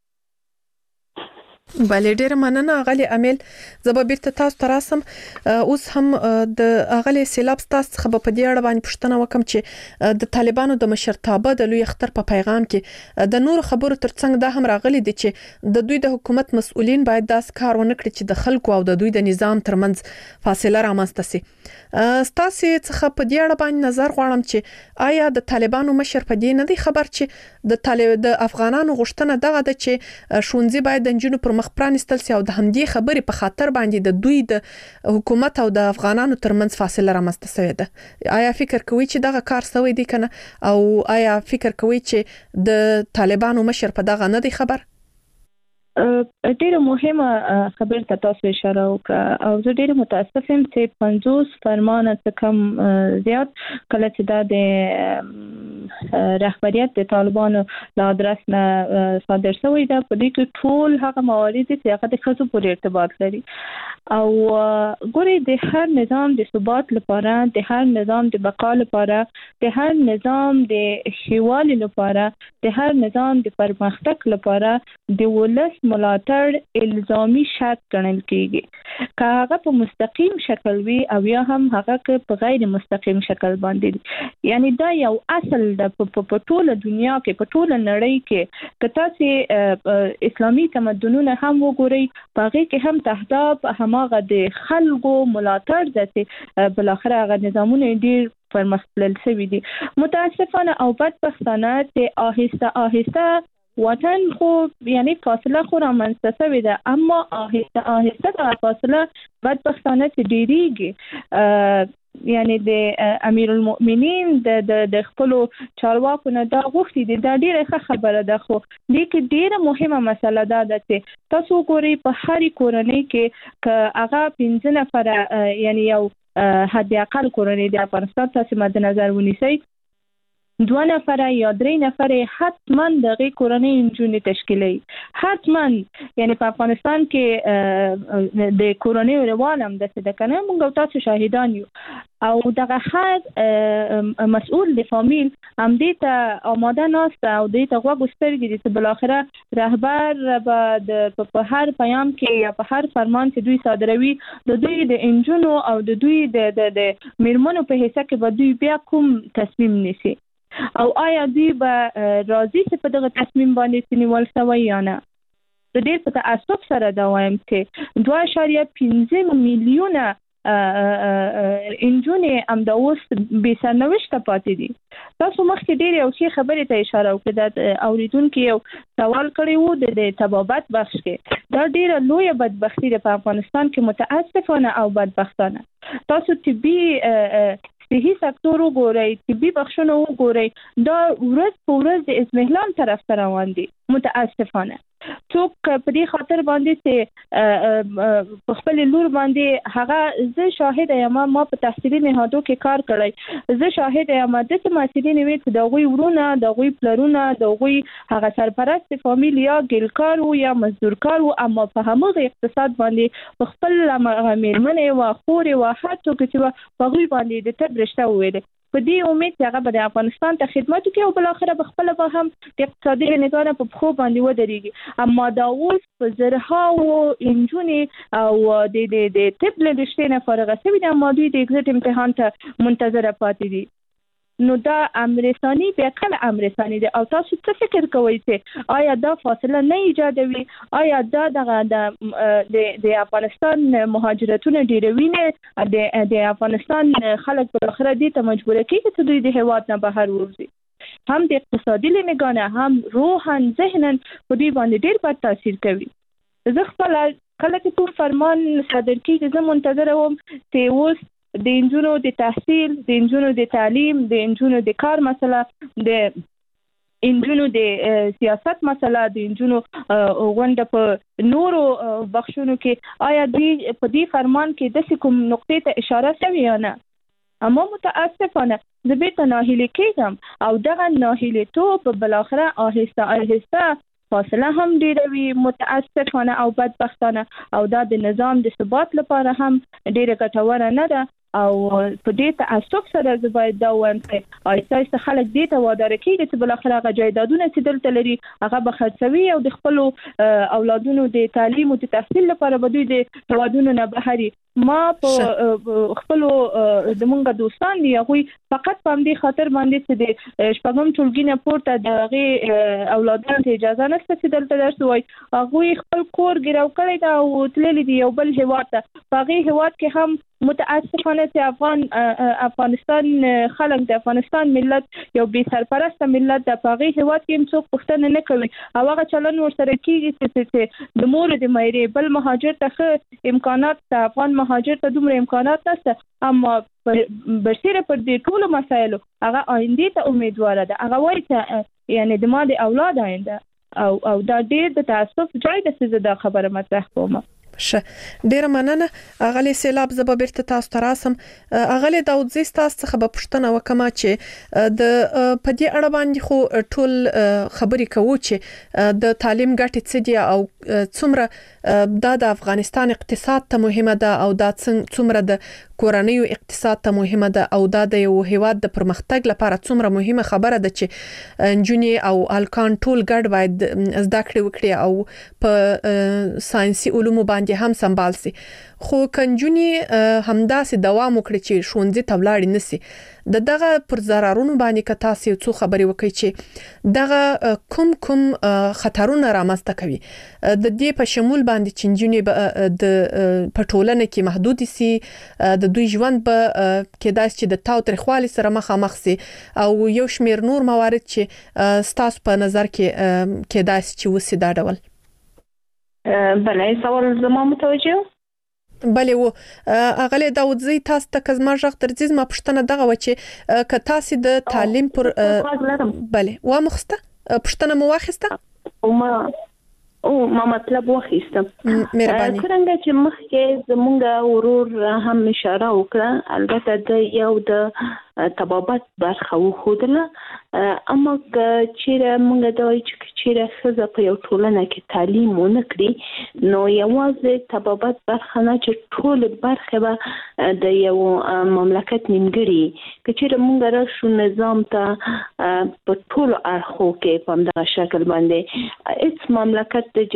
بله ډیره مننه اغلی امیل. زه به بیرته تاسو ته راسم. اوس هم د اغلی سیلاب تاسو څخه په دې اړه باندې پوښتنه وکم چې د طالبانو د مشرتابه د لوی اختر په پیغام کې د نور خبرو ترڅنګ دا هم راغلي دي چې د دوی د حکومت مسؤلین باید داس کار ونه کړي چې د خلکو او د دوی د نظام ترمنځ فاصله رامنځته شي. ستاسو څخه په دې اړه باندې نظر غواړم چې آیا د طالبانو مشر په دې نه دی خبر چې د افغانانو غوښتنه دغه ده چې ښوونځي باید د نجونو پر مخ پرانستل سي او د همدې خبرې په خاطر باندې د دوی د حکومت او د افغانانو ترمنځ فاصله رامنځته شوې ده؟ آیا فکر کوئ چې دغه کار شوی دی کنه، او آیا فکر کوئ چې د طالبانو مشر په دغه نه دی خبر؟ ډیره مهمه خبر ته تاسو اشاره وکړه او زه ډیره متاسف یم چې 50 فرمانه څخه کم زیات کله چې دا د رهبریت د طالبانو له ادرس نه صادر شوی دا په دې کې ټول هغه موارد چې هغه د خصوصي پورې ارتباط لري او ګوري د هر نظام د ثبات لپاره، د هر نظام د بقا لپاره، د هر نظام د ښهوالي لپاره، د هر نظام د پرمختګ لپاره د ولس ملاتړ الزامي شرط ګڼل کیږي، که هغه په مستقیم شکل وي او یا هم هغه په غیر مستقیم شکل باندې. یعنی دا یو اصل د په ټوله دنیا کې، په ټوله نړۍ کې، که تاسو اسلامي تمدنونه هم وګورئ په هغه کې هم تهداب هماغه د خلکو ملاتړ د بلاخره هغه نظامونه ډیر پرمختلل شوي دي. متاسفانه او بدبختانه چې آهسته آهسته وطن خو یعنی فاصله خو رامنځته شوې ده، اما آهسته آهسته دا فاصله بدبختانه چې ډیریږي. یعنی د امیر المؤمنین د خپل چارواکو نه دا غوښتي دي، دا ډیره ښه خبره ده، خو دې کې ډیره مهمه مسله ده چې تاسو ګورئ په هر کورنۍ کې که هغه 15 نفره یعنی یو حد اقل کورنۍ د افغانستان تاسو مد نظر ونیسئ، 2 نفره یا 3 نفره حتما دغه کورنۍ نجونې تشکیلوي، حتما یعنی په افغانستان کې د کورونی روان هم د څه د کنه موږ تاسو شاهدان یو او دغه هر مسؤل د فامیل هم دې ته آماده ناست او دې ته غوږ سترګې چې بل اخره رهبر به په هر پیام کې یا په هر فرمان چې دوی صادروي د دوی د انجونو او د دوی د میرمنو په حصہ کې به دوی بیا کوم تصمیم نیسي او آیا دوی به راضي چې په دغه تصمیم باندې نیول شوی یا نه. د دې په تاسف سره دا وایم چې 2.15 میلیونه انجونې هم د اوس بې سرنوشته پاتې دي. تاسو مخکې ډېرې یو ښې خبرې ته اشاره وکړه د اوریدونکو یو سوال کړی وو د طبابت بخش کې. دا ډېره لویه بدبختي ده په افغانستان کې متاسفانه او بدبختانه. تاسو طبي صحي سکتور وګورئ طبي بخښونه وګورئ دا ورځ په ورځ د اضمحلال طرف ته روان دي متاسفانه. څوک په دې خاطر باندې چې په خپل لور باندې هغه زه شاهد یم ما په تحصیلي نهادو کې کار کړی زه شاهد یم د څه مسلې وي چې د غوي ورونه د غوي پلرونه د غوي هغه سرپرست فامیل یا ګلکار او یا مزدورکار او اما په همغه اقتصاد باندې په خپل میرمنې او خور او حتی چې په غوي باندې د تبرشته ویل په دې امید چې هغه به افغانستان ته خدمت وکړي او بل اخره به خپل به هم د اقتصادي نظام په خو باندې ودرېږي. اما دا اوس په زرهاو انجونې او د طب له رشتې نه فارغه شوي دي اما دوی د ایګزیټ امتحان ته منتظره پاتې دي. نو دا امرسانی بیا کله امرسانی دی او تاسو څه فکر کوئ چې آیا دا فاصله نه ایجادوي آیا دا د افغانستان مهاجرتونه ډیروي نه د افغانستان خلک په اخر دي ته مجبور کیږي چې دوی د هیواد نه بهر ووځي هم د اقتصادي لنګانه هم روحن ذهنن په دوی باندې ډیر بد تاثیر کوي. زه خپل کله چې ټول فرمان صادر کیږي زه منتظر وم چې اوس د انجونو د تحصیل د انجونو د تعلیم د انجونو د کار مسله د انجونو د سیاست مسله د انجونو غونډه په نورو بخښونو کې آیا دوی په دې فرمان کې د کوم نقطې ته اشاره شوی یا نه. اما متاسفانه زه بیرته ناهیلي کېږم او دغه ناهیلیتوب بل اخره آهسته آهسته فاصله هم ډیروي متاسفانه او بدبختانه او دا د نظام د ثبات لپاره هم ډیره ګټوره نه ده او په دې تاسف سره زه باید دا وایم چې آیسته خلک دې ته وادار کېږي چې بل اخر هغه جایدادونه چې دلته لري هغه به خرڅوي او د خپل اولادونو د تعلیم او د تحصیل لپاره به دوی د هوادونو نه بهري. ما په خپل د مونږ دوستان دی هغه فقط په دې خاطر باندې چې د شپږم ټولګي نه پورته د هغه اولادانو ته اجازه نشته چې دلته درس وایي هغه خپل کور ګراو کړی دا او تللی دی یو بل هیواد ته په هغه هیواد کې هم متاسفانه چې افغانستان خلک د افغانستان ملت یو بې سرپرسته ملت د هغه هیواد کې څوک پوښتنه نه کوي او هغه چلن ورسره کیږي چې د مور د مېرې بل مهاجر ته امکانات د افغان مهاجر ته دومره امکانات نشته اما برسیره پر دې ټول مسایلو هغه آینده ته امیدوار ده هغه وایي چې یعنی د ما د اولاد آینده او دا ډېر د تاسف ځای ده چې دا خبره مطرح کوم. ډیره مننه اغلی سیلاب زبا بیرته تاسو ته راسم. اغلی داود زی تاسو څخه به پوښتنه وکم چې د په دې اړه باندې خو ټول خبرې کوو چې د تعلیم ګټې څه دي او څومره د افغانستان اقتصاد ته مهمه ده او دا څومره د کورنیو اقتصاد ته مهمه ده او دا د یو هیواد د پرمختګ لپاره څومره مهمه خبره ده چې انجونی او الکان ټول ګډ باید زده کړې وکړي او په ساينسي علومو باندې هم سمبال سي. خو کنجونی همداسې دوام وکړي چې ښوونځي ته ولاړ نشي دغه پر ضررونو باندې که تاسو څو خبرې وکړي چې دغه کوم خطرونه رامنځته کوي د دې په شمول باندې چې انجونی د پټولنه کې محدود سي د دوی ژوند به کېدای چې د تاوتریخوالي سره مخامخ سي او یو شمیر نور موارد چې ستاسو په نظر کې کېدای چې وسی دا ډول. بله سوال زما متوجه بله و اغلی داود زی تاسو ته کزما ژغ درځي ما پښتنه دغه و چې که تاسو د تعلیم پر بله و مخسته پښتنه مو واخسته او ما مطلب واخیستم. مهرباني څنګه چې مخکې زمونږ ورور هم اشاره وکړه البته د یو د تبابت برخه وخودله. اما چیرې موږ دا وایو چې چیرې ښځه په یو ټولنه کې تعلیم ونه کړي نو یوازې تبابت برخه نه چې ټول برخه به د یو مملکت نیمګړي که چیرې موږ راشو نظام ته په ټول اړخو کې په همدغه شکل باندې هیڅ مملکت د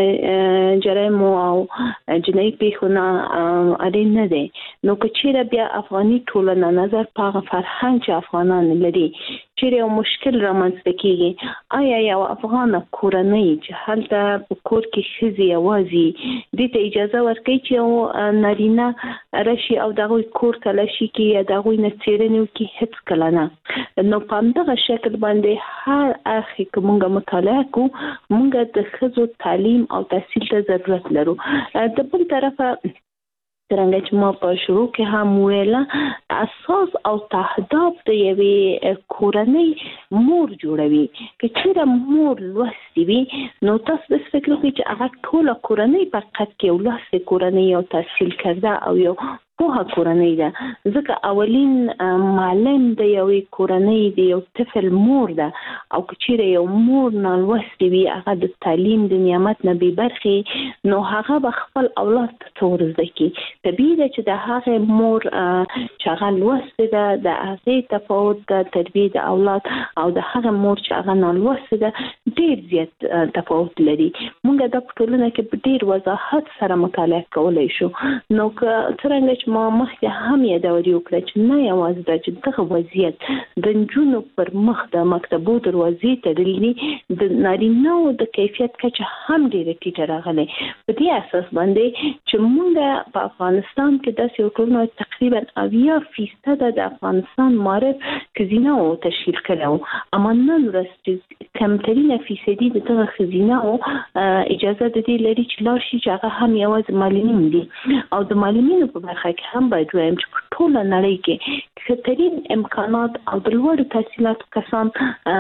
جرایم او جنایي پیښو نه اړین نه دی. نو که چیرې بیا افغاني ټولنه نظر په هغه فرهنګ چې افغانان لري چیرې یو مشکل رامنځته کیږي آیا یو افغانه کورنۍ چې هلته په کور کې ښځې یوازې دې ته اجازه ورکوي چې یو نارینه راشي او د هغوی کور تلاشي کړي یا د هغوی نه څېړنې وکړي؟ هېڅکله نه. نو په همدغه شکل باندې هر اړخ که موږ مطالعه کوو موږ د ښځو تعلیم او تحصیل ته ضرورت لرو. د بل طرفه څرنګه چې ما په شروع کې هم ویله اساس او تهداب د یوې کورنۍ مور جوړوي. که چیرې مور لوستې وي نو تاسو داسې فکر وکړئ چې هغه ټوله کورنۍ په حقیقت کې یو لوستې کورنۍ او تحصیل کرده او یو پوهه کورنۍ ده ځکه اولین معلم د یوې کورنۍ د یو طفل مور ده او که چیرې یو مور نالوستې وي هغه د تعلیم د نعمت نه بې برخې نو هغه به خپل اولاد ته څه ور زده کړي. طبیعي ده چې د هغې مور چې هغه لوستې ده د هغې تفاوت د تربیې د اولاد او د هغه مور چې هغه نالوستې ده ډېر زیات تفاوت لري. موږ دا په ټولنه کې په ډېر وضاحت سره مطالعه کولی شو. نو که څرنګه چې ما مخکې هم یادوري وکړه چې نه یوازې دا چې دغه وضعیت د نجونو پر مخ د مکتبو دروازې تړلي د نارینه‌و د کیفیت کچه هم ډېره ټیټه راغلی. په دې اساس باندې چې موږ په افغانستان کې داسې یو ټولنه تقریبا 80% د افغانستان معارف ښځینه‌و تشکیل کړی و اما نن ورځ چې کمترینه فیصدي د دغه ښځینه‌و اجازه د دې لري چې لاړ شي چې هغه هم یوازې معلمین دي او د معلمینو په برخه کې هم باید وایم چې په ټوله نړۍ کې ښه‌ترین امکانات او د لوړو تحصیلاتو کسان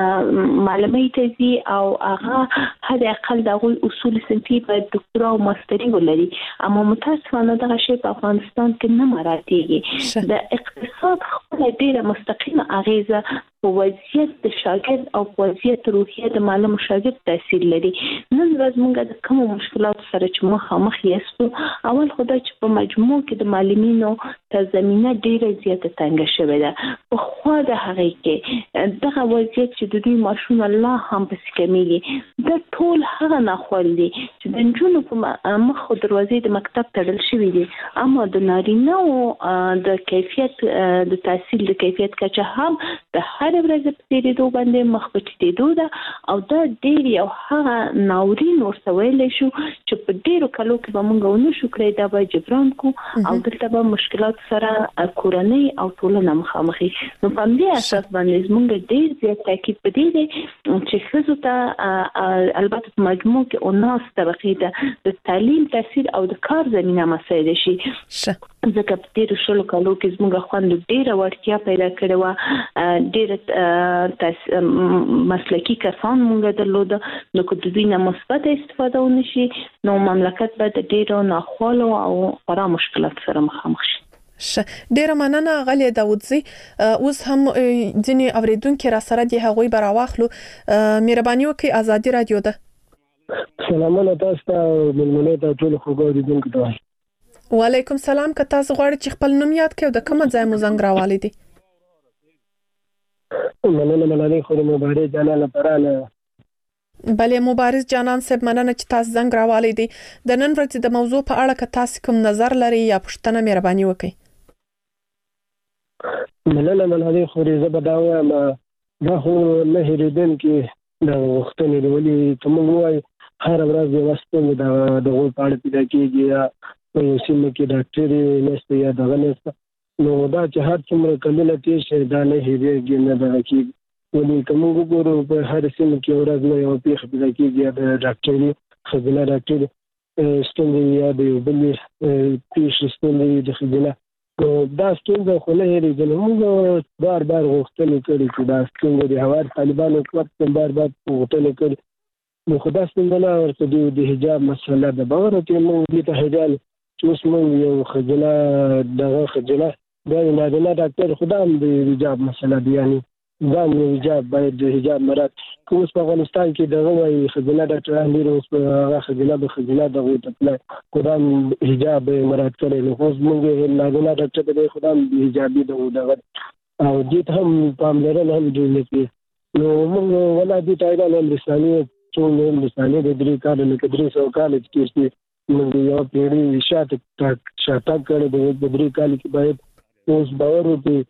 معلمۍ ته ځي او هغه حد اقل د هغوی اصول صنفي باید دکتورا او ماستري ولري اما متاسفانه دغه شی په افغانستان کې نه مراعاتېږي. د اقتصاد خپله ډېره مستقیمه اغیزه په وضعیت د شاګرد او په وضعیت روحیه د معلم او شاګرد تاثیر لري. نن ورځ موږ د کومو مشکلاتو سره چې مخامخ یاستو اول خو دا چې په مجموع کې د معلمینو ته زمینه ډېره زیاته تنګه شوې ده. پخوا د هغې کې دغه وضعیت چې د دوی معاشونه لا هم پسې کمیږي دا ټول هغه ناخوال دي چې د نجونو په مخ دروازې د مکتب تړل شوي دي اما د نارینه‌و د کیفیت د تحصیل د کیفیت کچه هم د هر ورځ په تېرېدو باندې مخ په ټیټېدو ده او دا ډېر یو هغه ناورین ورته ویلی شو چې په ډېرو کلو کې به موږ ونه شو کړی دا به جبران کړو او دلته به مشکلات سره کورنۍ او ټولنه مخامخي. نو په همدې اساس باندې موږ ډېر زیات تاکید په دې دی چې ښځو ته البته په مجموع کې 19 طبقې ته د تعلیم تحصیل او د کار زمینه مساعده شي ځکه په تېرو 20 کالو کې زموږ خویندو ډېره وړتیا پیدا کړې وه ډېره مسلکي کسان مونږ درلوده نو که د دوی نه مثبته استفاده ونه شي نو مملکت به د ډېرو ناخوالو او خورا مشکلات سره مخامخ شي. ډیره مننه غلې داودزی. اوس هم ځینې اوریدونکو را سره دي هغوی به راواخلو. مهرباني وکړئ ازادي رادیو ده. سلامونه تاسو ته ملمنه ته ټول خوږو اوریدونکو ته. وعلیکم سلام. که تاسو غواړئ چې خپل نوم یاد کړئ او د کومه ځای مو زنګ راوالی دی؟ مننه ملالۍ خو د مبارز جانان لپاره. بله مبارز جانان صاحب مننه چې تاسو زنګ راوالی دی. د نن ورځې د موضوع په اړه که تاسو کوم نظر لرئ یا پوښتنه مهرباني وکړئ. مننه ملالۍ خو زه به دا وایم دا خو نه هېرېدونکې د غوښتنې دي ولې که موږ ووایو هره ورځ یوه ستونزه د هغوی په اړه پیدا کېږي یا په یو سیمه کې ډاکټرې نشته یا دغه نشته نو دا چې هر څومره کلونه تېر شي دا نه هېرېږي نه دغه کېږي ولې که موږ وګورو په هر سیمه کې ورځ نه یوه پېښه پیدا کېږي یا د ډاکټري ښځینه ډاکټرې ستونزې یا د یو بلې پېښې ستونزې د ښځینه نو دا ستونزه خو نه هېرېږي نو موږ بار بار غوښتنې کړي چې دا ستونزه د هوار طالبانو حکومت بار بار غوښتنې کړي نو خو دا ستونزه نه ورته د حجاب مسله ده باور وکړئ موږ دې ته حجاب چې اوس موږ یو ښځینه دغه ښځینه بیا نارینه ډاکټر خدا هم د حجاب مسله دی، یعنی ځان یو حجاب باید د حجاب مراد که اوس په افغانستان کې دغه وایي ښځینه ډاکټران ډېر اوس په هغه ښځینه دغو ته تللی خدا هم حجاب مراد کړی نو اوس مونږ نارینه ډاکټر ته دی خدا هم حجابي دغه او دې ته هم پاملرنه هم ډېر نه کوي نو مونږ ولا دې ته ایران هندوستاني څو هندوستاني د 3 کاله لکه 300 کاله تېر مونږ یو پیړۍ شاتګ کړی د 3 کال کې باید اوس باور وکړي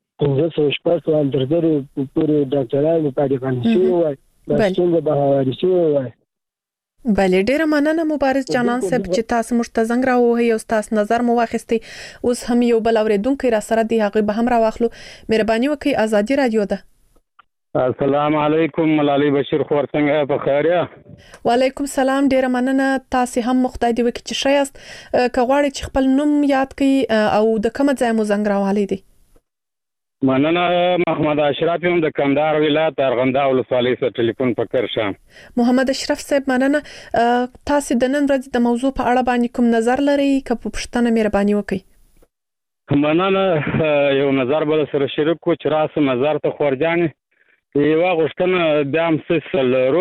1500 تر درې پورې ډاکټرانو پاتې شوي وای دا څنګه به هواري شوي وای. بله ډیره مننه مبارز جانان صاحب چې تاسو موږ ته زنګ راوهی او تاسو نظر مو واخیستی. اوس هم یو بل اوریدونکو را سره دی هغه به هم را واخلو. مهرباني وکړئ ازادي رادیو ده. السلام علیکم ملالۍ بشیر خور څنګه په خیر یا؟ وعلیکم سلام ډیره مننه تاسو هم خدای دې وکړي چې شایست که غواړئ چې خپل نوم یاد کړئ او د کوم ځای مو زنګ راوهلی دی؟ مننه محمد اشرف یم د کندهار ولایت ارغنداو ولسوالۍ څخه ټلیفون پکړ شم. محمد اشرف صاحب مننه تاسو د نن ورځې د موضوع په اړه باندې کوم نظر لرئ که په پوښتنه مهرباني وکړئ؟ مننه یو نظر بل سره شریک کو چې راسه نظر ته خورجان یو غوښتنه بیا هم څه لرو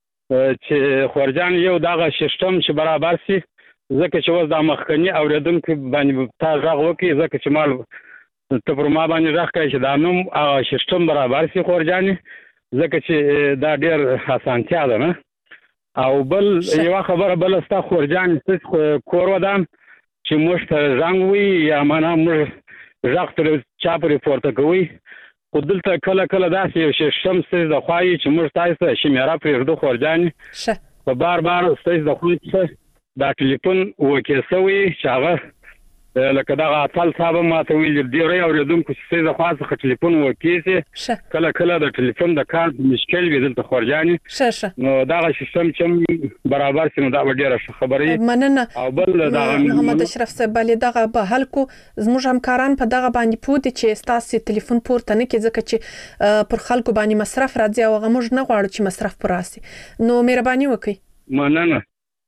چې خورجان یو دغه سیستم چې برابر سي ځکه چې اوس د مخکنی اوریدونکو باندې تا غږ وکړي ځکه چې مال ته پر ما باندې غږ کوي چې دا نوم او سیستم برابر سي خورجان ځکه چې دا ډېر اسانتیا ده نه او بل یو خبره بل ستا خورجان کور ودان چې موږ ته رنګ وي یا معنا موږ غږ تر چا پرې پورته کوي خو دلته کله کله داسې یو سیستم ستاسو د خوا چې موږ تاسو ته شمیره پرېږدو خورجانې په بار بار ستاسو د خوا څخه دا ټلیفون وکې سوی چې هغه لکه دغه اتل صاحب ماته ویل ډېری اورېدونکو چې ستاسو د خوا څخه ټلیفون وکې سي کله کله د ټلیفون د کار مشکل وي دلته خورجانې نو دغه سیستم چې برابر سي نو دا به ډېره ښه خبرې مننه او بل دغه محمد اشرف صاحب بلې دغه به حل کو زموږ همکاران په دغه باندې پوه دي چې ستاسو ټلیفون پورته نه کړي ځکه چې پر خلکو باندې مصرف راځي او هغه موږ نه غواړو چې مصرف پر راسي نو مهرباني وکړئ. مننه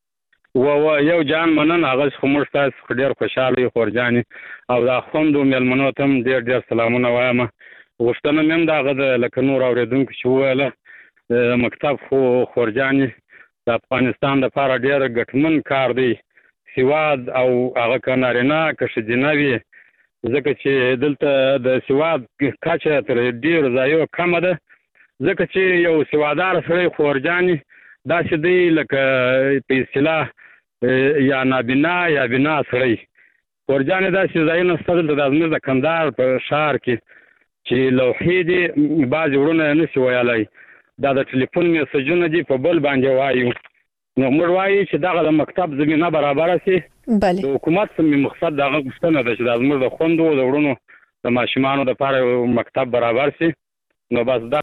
یو جان مننه هغه خو موږ تاسو ډېر خوشاله یو خورجانې او دا خوندو مېلمنو ته هم ډېر سلامونه وایم. غوښتنه مې هم د هغه د لکه نور اورېدونکو چې وویله مکتب خو خورجانې د افغانستان دپاره ډېر ګټمن کار دی سواد او هغه که نارینه که ښځینه وي ځکه چې دلته د سواد کچه تر ډېرو ځایو کمه ده ځکه چې یو سوادار سړی خورجانې داسې دی لکه په اصطلاح یا نابینا یا بینا سړی خورجانې داسې ځایونه شته دلته د زموږ د کندهار په ښار کې چې لوحې دي بعضې وروڼه یې نشي ویلی دا د ټلیفون میسجونه دي په بل باندې وایو نو موږ وایو چې دغه د مکتب زمینه برابره سي د حکومت څخه مقصد دغه غوښتنه ده چې د زموږ د خویندو د وروڼو د ماشومانو دپاره مکتب برابر سي نو بس دا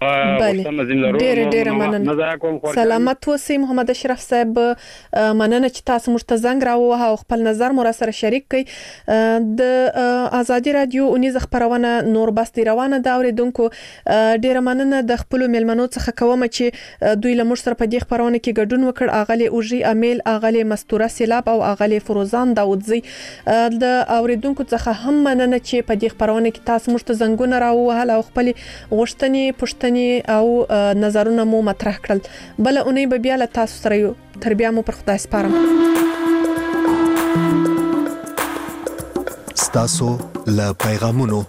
ډېر مننه سلامت اوسئ محمد اشرف صاحب مننه چې تاسو موږ ته زنګ راووهه او خپل نظر مو را سره شریک کړئ. د ازادي رادیو اونیزه خپرونه نور بستي روانه ده اوریدونکو ډېر مننه د خپل مېلمنو څخه کوم چې دوی له موږ سره په دې خپرونه کې ګډون وکړ اغلی اوجي امیل اغلی مستوره سیلاب او اغلی فروزان داودزی د اوریدونکو څخه هم مننه چې په دې خپرونه کې تاسو موږ ته زنګونه راووهل او خپل غوښتنې پوښتنې او نظرونه مو مطرح کړل. بل اونۍ به بیا له تاسو سره یو تر بیا مو پر خدای سپارم. ستاسو له پیغامونو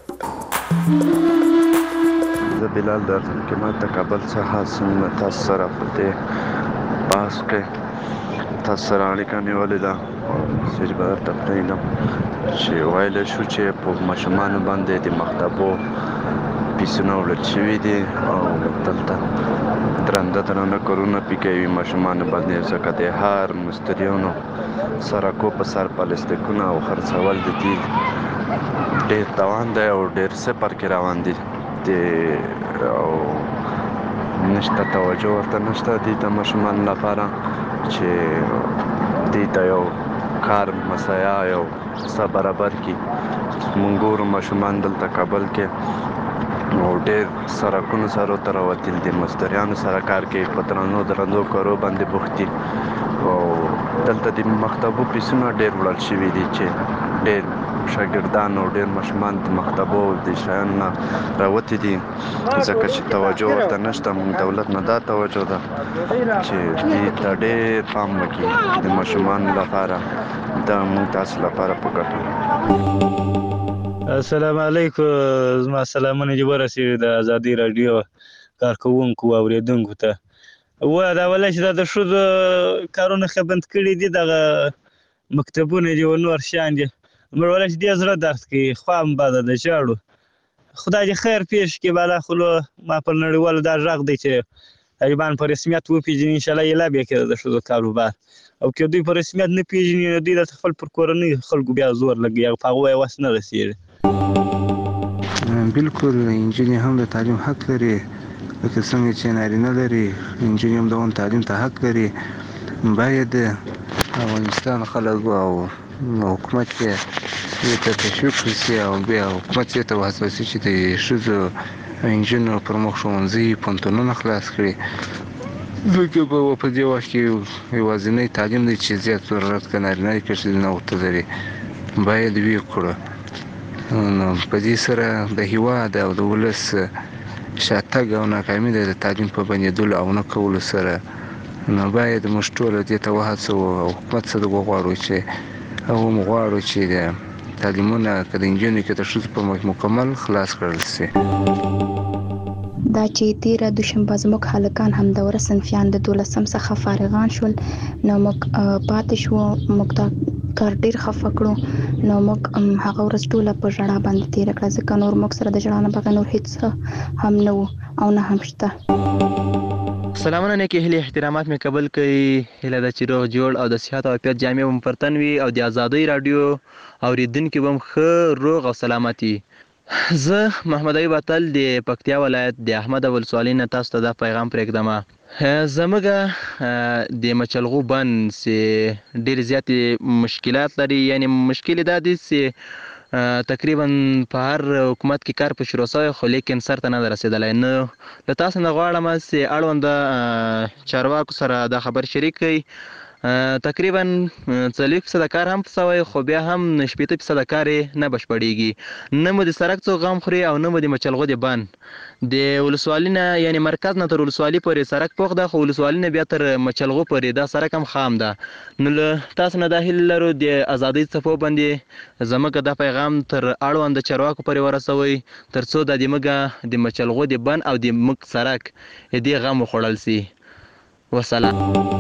زه بلال د حکومت د کابل څخه څنګه تاسو سره پته پاس کې تاسو سره اړیکه نیولې ده چې به درته پرېږدم چې ویلی شو چې په ماشومانو باندې د مکتبو پیسونه وړل شوي دي او دلته درانده کارونه پې کوي ماشومانو باندې ځکه د هر مستریانو سرکو په سر پلاستیکونه او خرڅول د دې ډېر تاوان دی او ډېر صفر کې روان دي او نشته توجه ورته نشته دې ته ماشومانو لپاره چې دې ته یو کار مسایا یو څه برابر کړي. موږ ګورو ماشومان دلته کابل کې او ډېر سرکونو سره ته راوتل دي مزدریانو سره کار کوي په درندو کارو باندې بوخت دي او دلته د مکتبو پیسونه ډېر وړل شوي دي چې ډېر شاګردان او ډېر ماشومان د مکتبو د شیانو نه راوتي دي ځکه چې توجه ورته نشته. موږ دولت نه دا توجه ده چې دې ته ډېر پام وکړي د ماشومانو لپاره. دا موږ تاسو لپاره په ګټه. السلام علیکم. زما سلامونه دې ورسېږي د ازادي راډیو کارکوونکو او اورېدونکو ته. دا ولې چې دا د ښځو کارونه ښه بند کړي دي، دغه مکتبونه دي او نور شیان دي، مړ ولې چې دې زړه درد کوي، خوا هم بده ده، ژاړو. خدای دې خیر پېښ کړي. بالاخره ما پر نړیوالو دا غږ دی چې طالبان په رسمیت وپېژني، انشاءالله ایله بیا کېده د ښځو کاروبار. او که دوی په رسمیت نه پېژني نو دوی دلته خپل پر کورنۍ خلکو بیا زور لګوي، هغه په هغو یې وس نه رسېږي. بالکل نجونې هم د تعلیم حق لري، لکه څنګه چې نارینه لري، نجونې هم دغه تعلیم ته حق لري. باید افغانستان خلک او حکومت یې دې ته تشویق وشي او بیا حکومت یې ته وهڅول شي چې د ښځو نجونو پر مخ ښوونځي پوهنتونونه خلاص کړي. ځکه په دې وخت کې یوازینی تعلیم دی چې زیات ضرورت که نارینه یې که ښځینه ورته لري، باید ویې کړو. نو په دې سره د هېواد او د ولس شاتګ او ناکامي د تعلیم په بندېدلو او نه کولو سره، نو باید موږ ټوله دې ته وهڅوو او حکومت څه وغواړو چې غواړو چې د تعلیمونه که د نجونو که د ښځو په مکمل خلاص کړل شي. دا چې تیره دوشنبه زموږ هلکان همدوره صنفیان د 12 څخه فارغان شول، نو موږ پاتې شو، موږ دا کار ډېر خفه کړو. نو موږ هغه ورځ ټوله په ژړا باندې تېره کړه، ځکه نور موږ سره د ژړا نه بغیر نور هېڅ هم نه و او نه هم شته. سلامونه، نیکې هیلې احترامات مې قبول کړئ. هیله ده چې روغ جوړ او د صحت او عافیت جامې به مو پر تن وي او د ازادۍ راډیو اورېدونکي به هم ښه روغ او سلامت وي. زه محمد ایوب اتل د پکتیا ولایت د احمد ولسوالۍ نه تاسو ته دا پیغام پرېږدم. زموږ د مچلغو بند چې ډېرې زیاتې مشکلات لري، یعنې مشکل دا دی چې تقریبا په هر حکومت کې کار په شروع شوی، خو لیکن سر ته نه ده رسېدلی. نو له تاسو نه غواړم چې اړونده چارواکو سره دا خبر شریک کړئ. تقریبا 40% کار هم شوی، خو بیا هم 80% کار یې نه بشپړېږي. نه مو د سړک څوک غم خوري او نه مو د مچلغو د بند. د ولسوالۍ نه یعنې مرکز نه تر ولسوالۍ پورې سړک پوخ ده، خو ولسوالۍ نه بیا تر مچلغو پورې دا سړک هم خام ده. نو له تاسو نه دا هیله لرو د ازادۍ څپو باندې زموږ دا پیغام تر اړونده چارواکو پورې ورسوئ، تر څو دا زموږ د مچلغو د بند او د موږ سړک دې غم وخوړل شي. وسلام.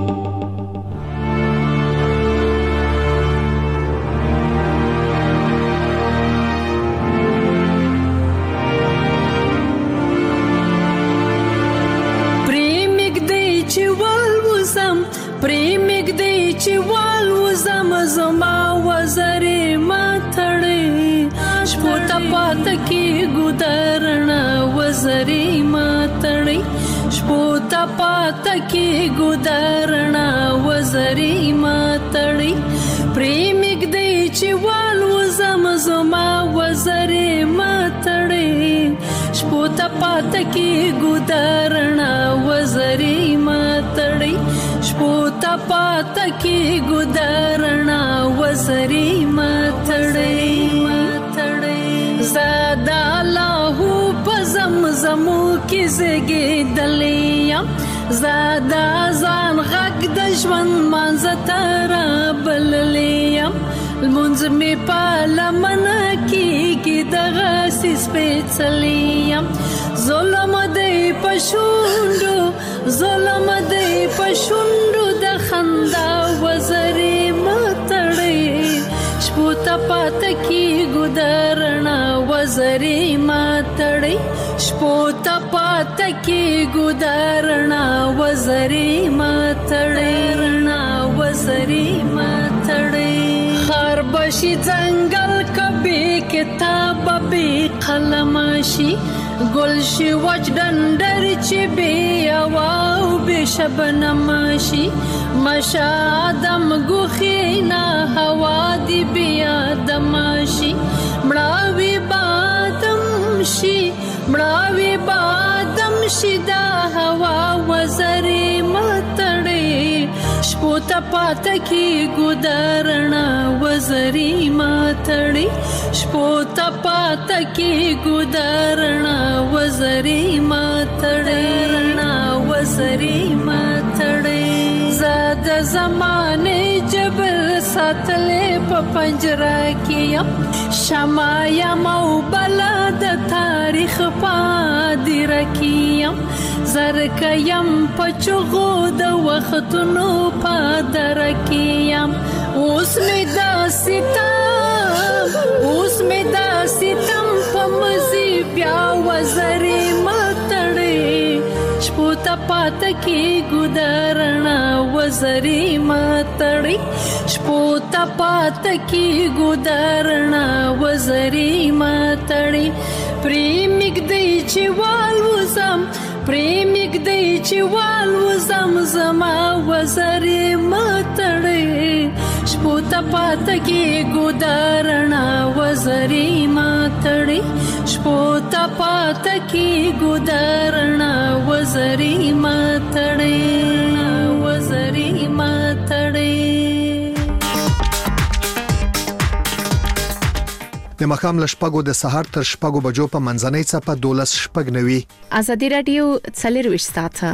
پریمګ دی چې والوزم زما وزرې ماتړې، شپو ته پاته کې ګودرنا وزرې ماتړې، شپو ته پاته کې ګودرنا وزرې ماتړې، پریمګ دی چې والوزم زما وزرې ماتړې، شپو ته پاته کې ګودرنا وزرې ماتړې، شپو ته پاته کې ګودرنا وزرې ماتړې، زادا لاهو په زمزمو کې زګېدلې یم، زادا ځان غږ د ژوند مانځه ته رابللې یم، لمونځ مې په لمنه کېږي دغسې سپېڅلې یم، ظلم دی په شونډو، ظلم دی په شونډو د خندا وزرې ماتړې، شپو ته پاته کې ګودرنا وزرې ماتړې، شپو ته پاته کې ګودرنا وزرې ماتړې، وزرې ماتړې، خار بشي ځنګل کبي کتاب به قلم شي، ګل شي وچ ډنډر چې بې هوا او بې شبنم شي، مشه آدم ګوښې نه هوا دې بې آدم شي، مړاوي بادم شي، مړاوي بادم شي دا هوا وزرې ماتړې، شپو ته پاته کې ګودرنا وزري ماتړي شپو ته پاته کې ګودرنا وزري ماتړي وزري ماتړي زاد زمانه جبل ساتلې په پنجره کې شمع یم او بلا د تاریخ پادر کیم زرک یم پچغو د وختونو پادر کیم اوس می دا ستم په مزي بیا وزري ماتړي شپو ته پاته کې ګودرنا وزري ماتړي شپو ته پاته کې ګودرنا وزري ماتړي پریمګ دی چې والوزم زما وزري ماتړي شپو ته پاته کې ګودرنا وزري ماتړي شپو ته پاته کې ګودرنا وزري ماتړي وزري ماتړي د مخام لشپګو د سحر تر شپګو بجو په منځنۍ څپه 12:09 ازادي رادیو 24 ساعته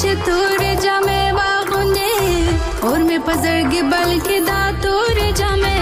पजड़गी बल्कि दातूर जमे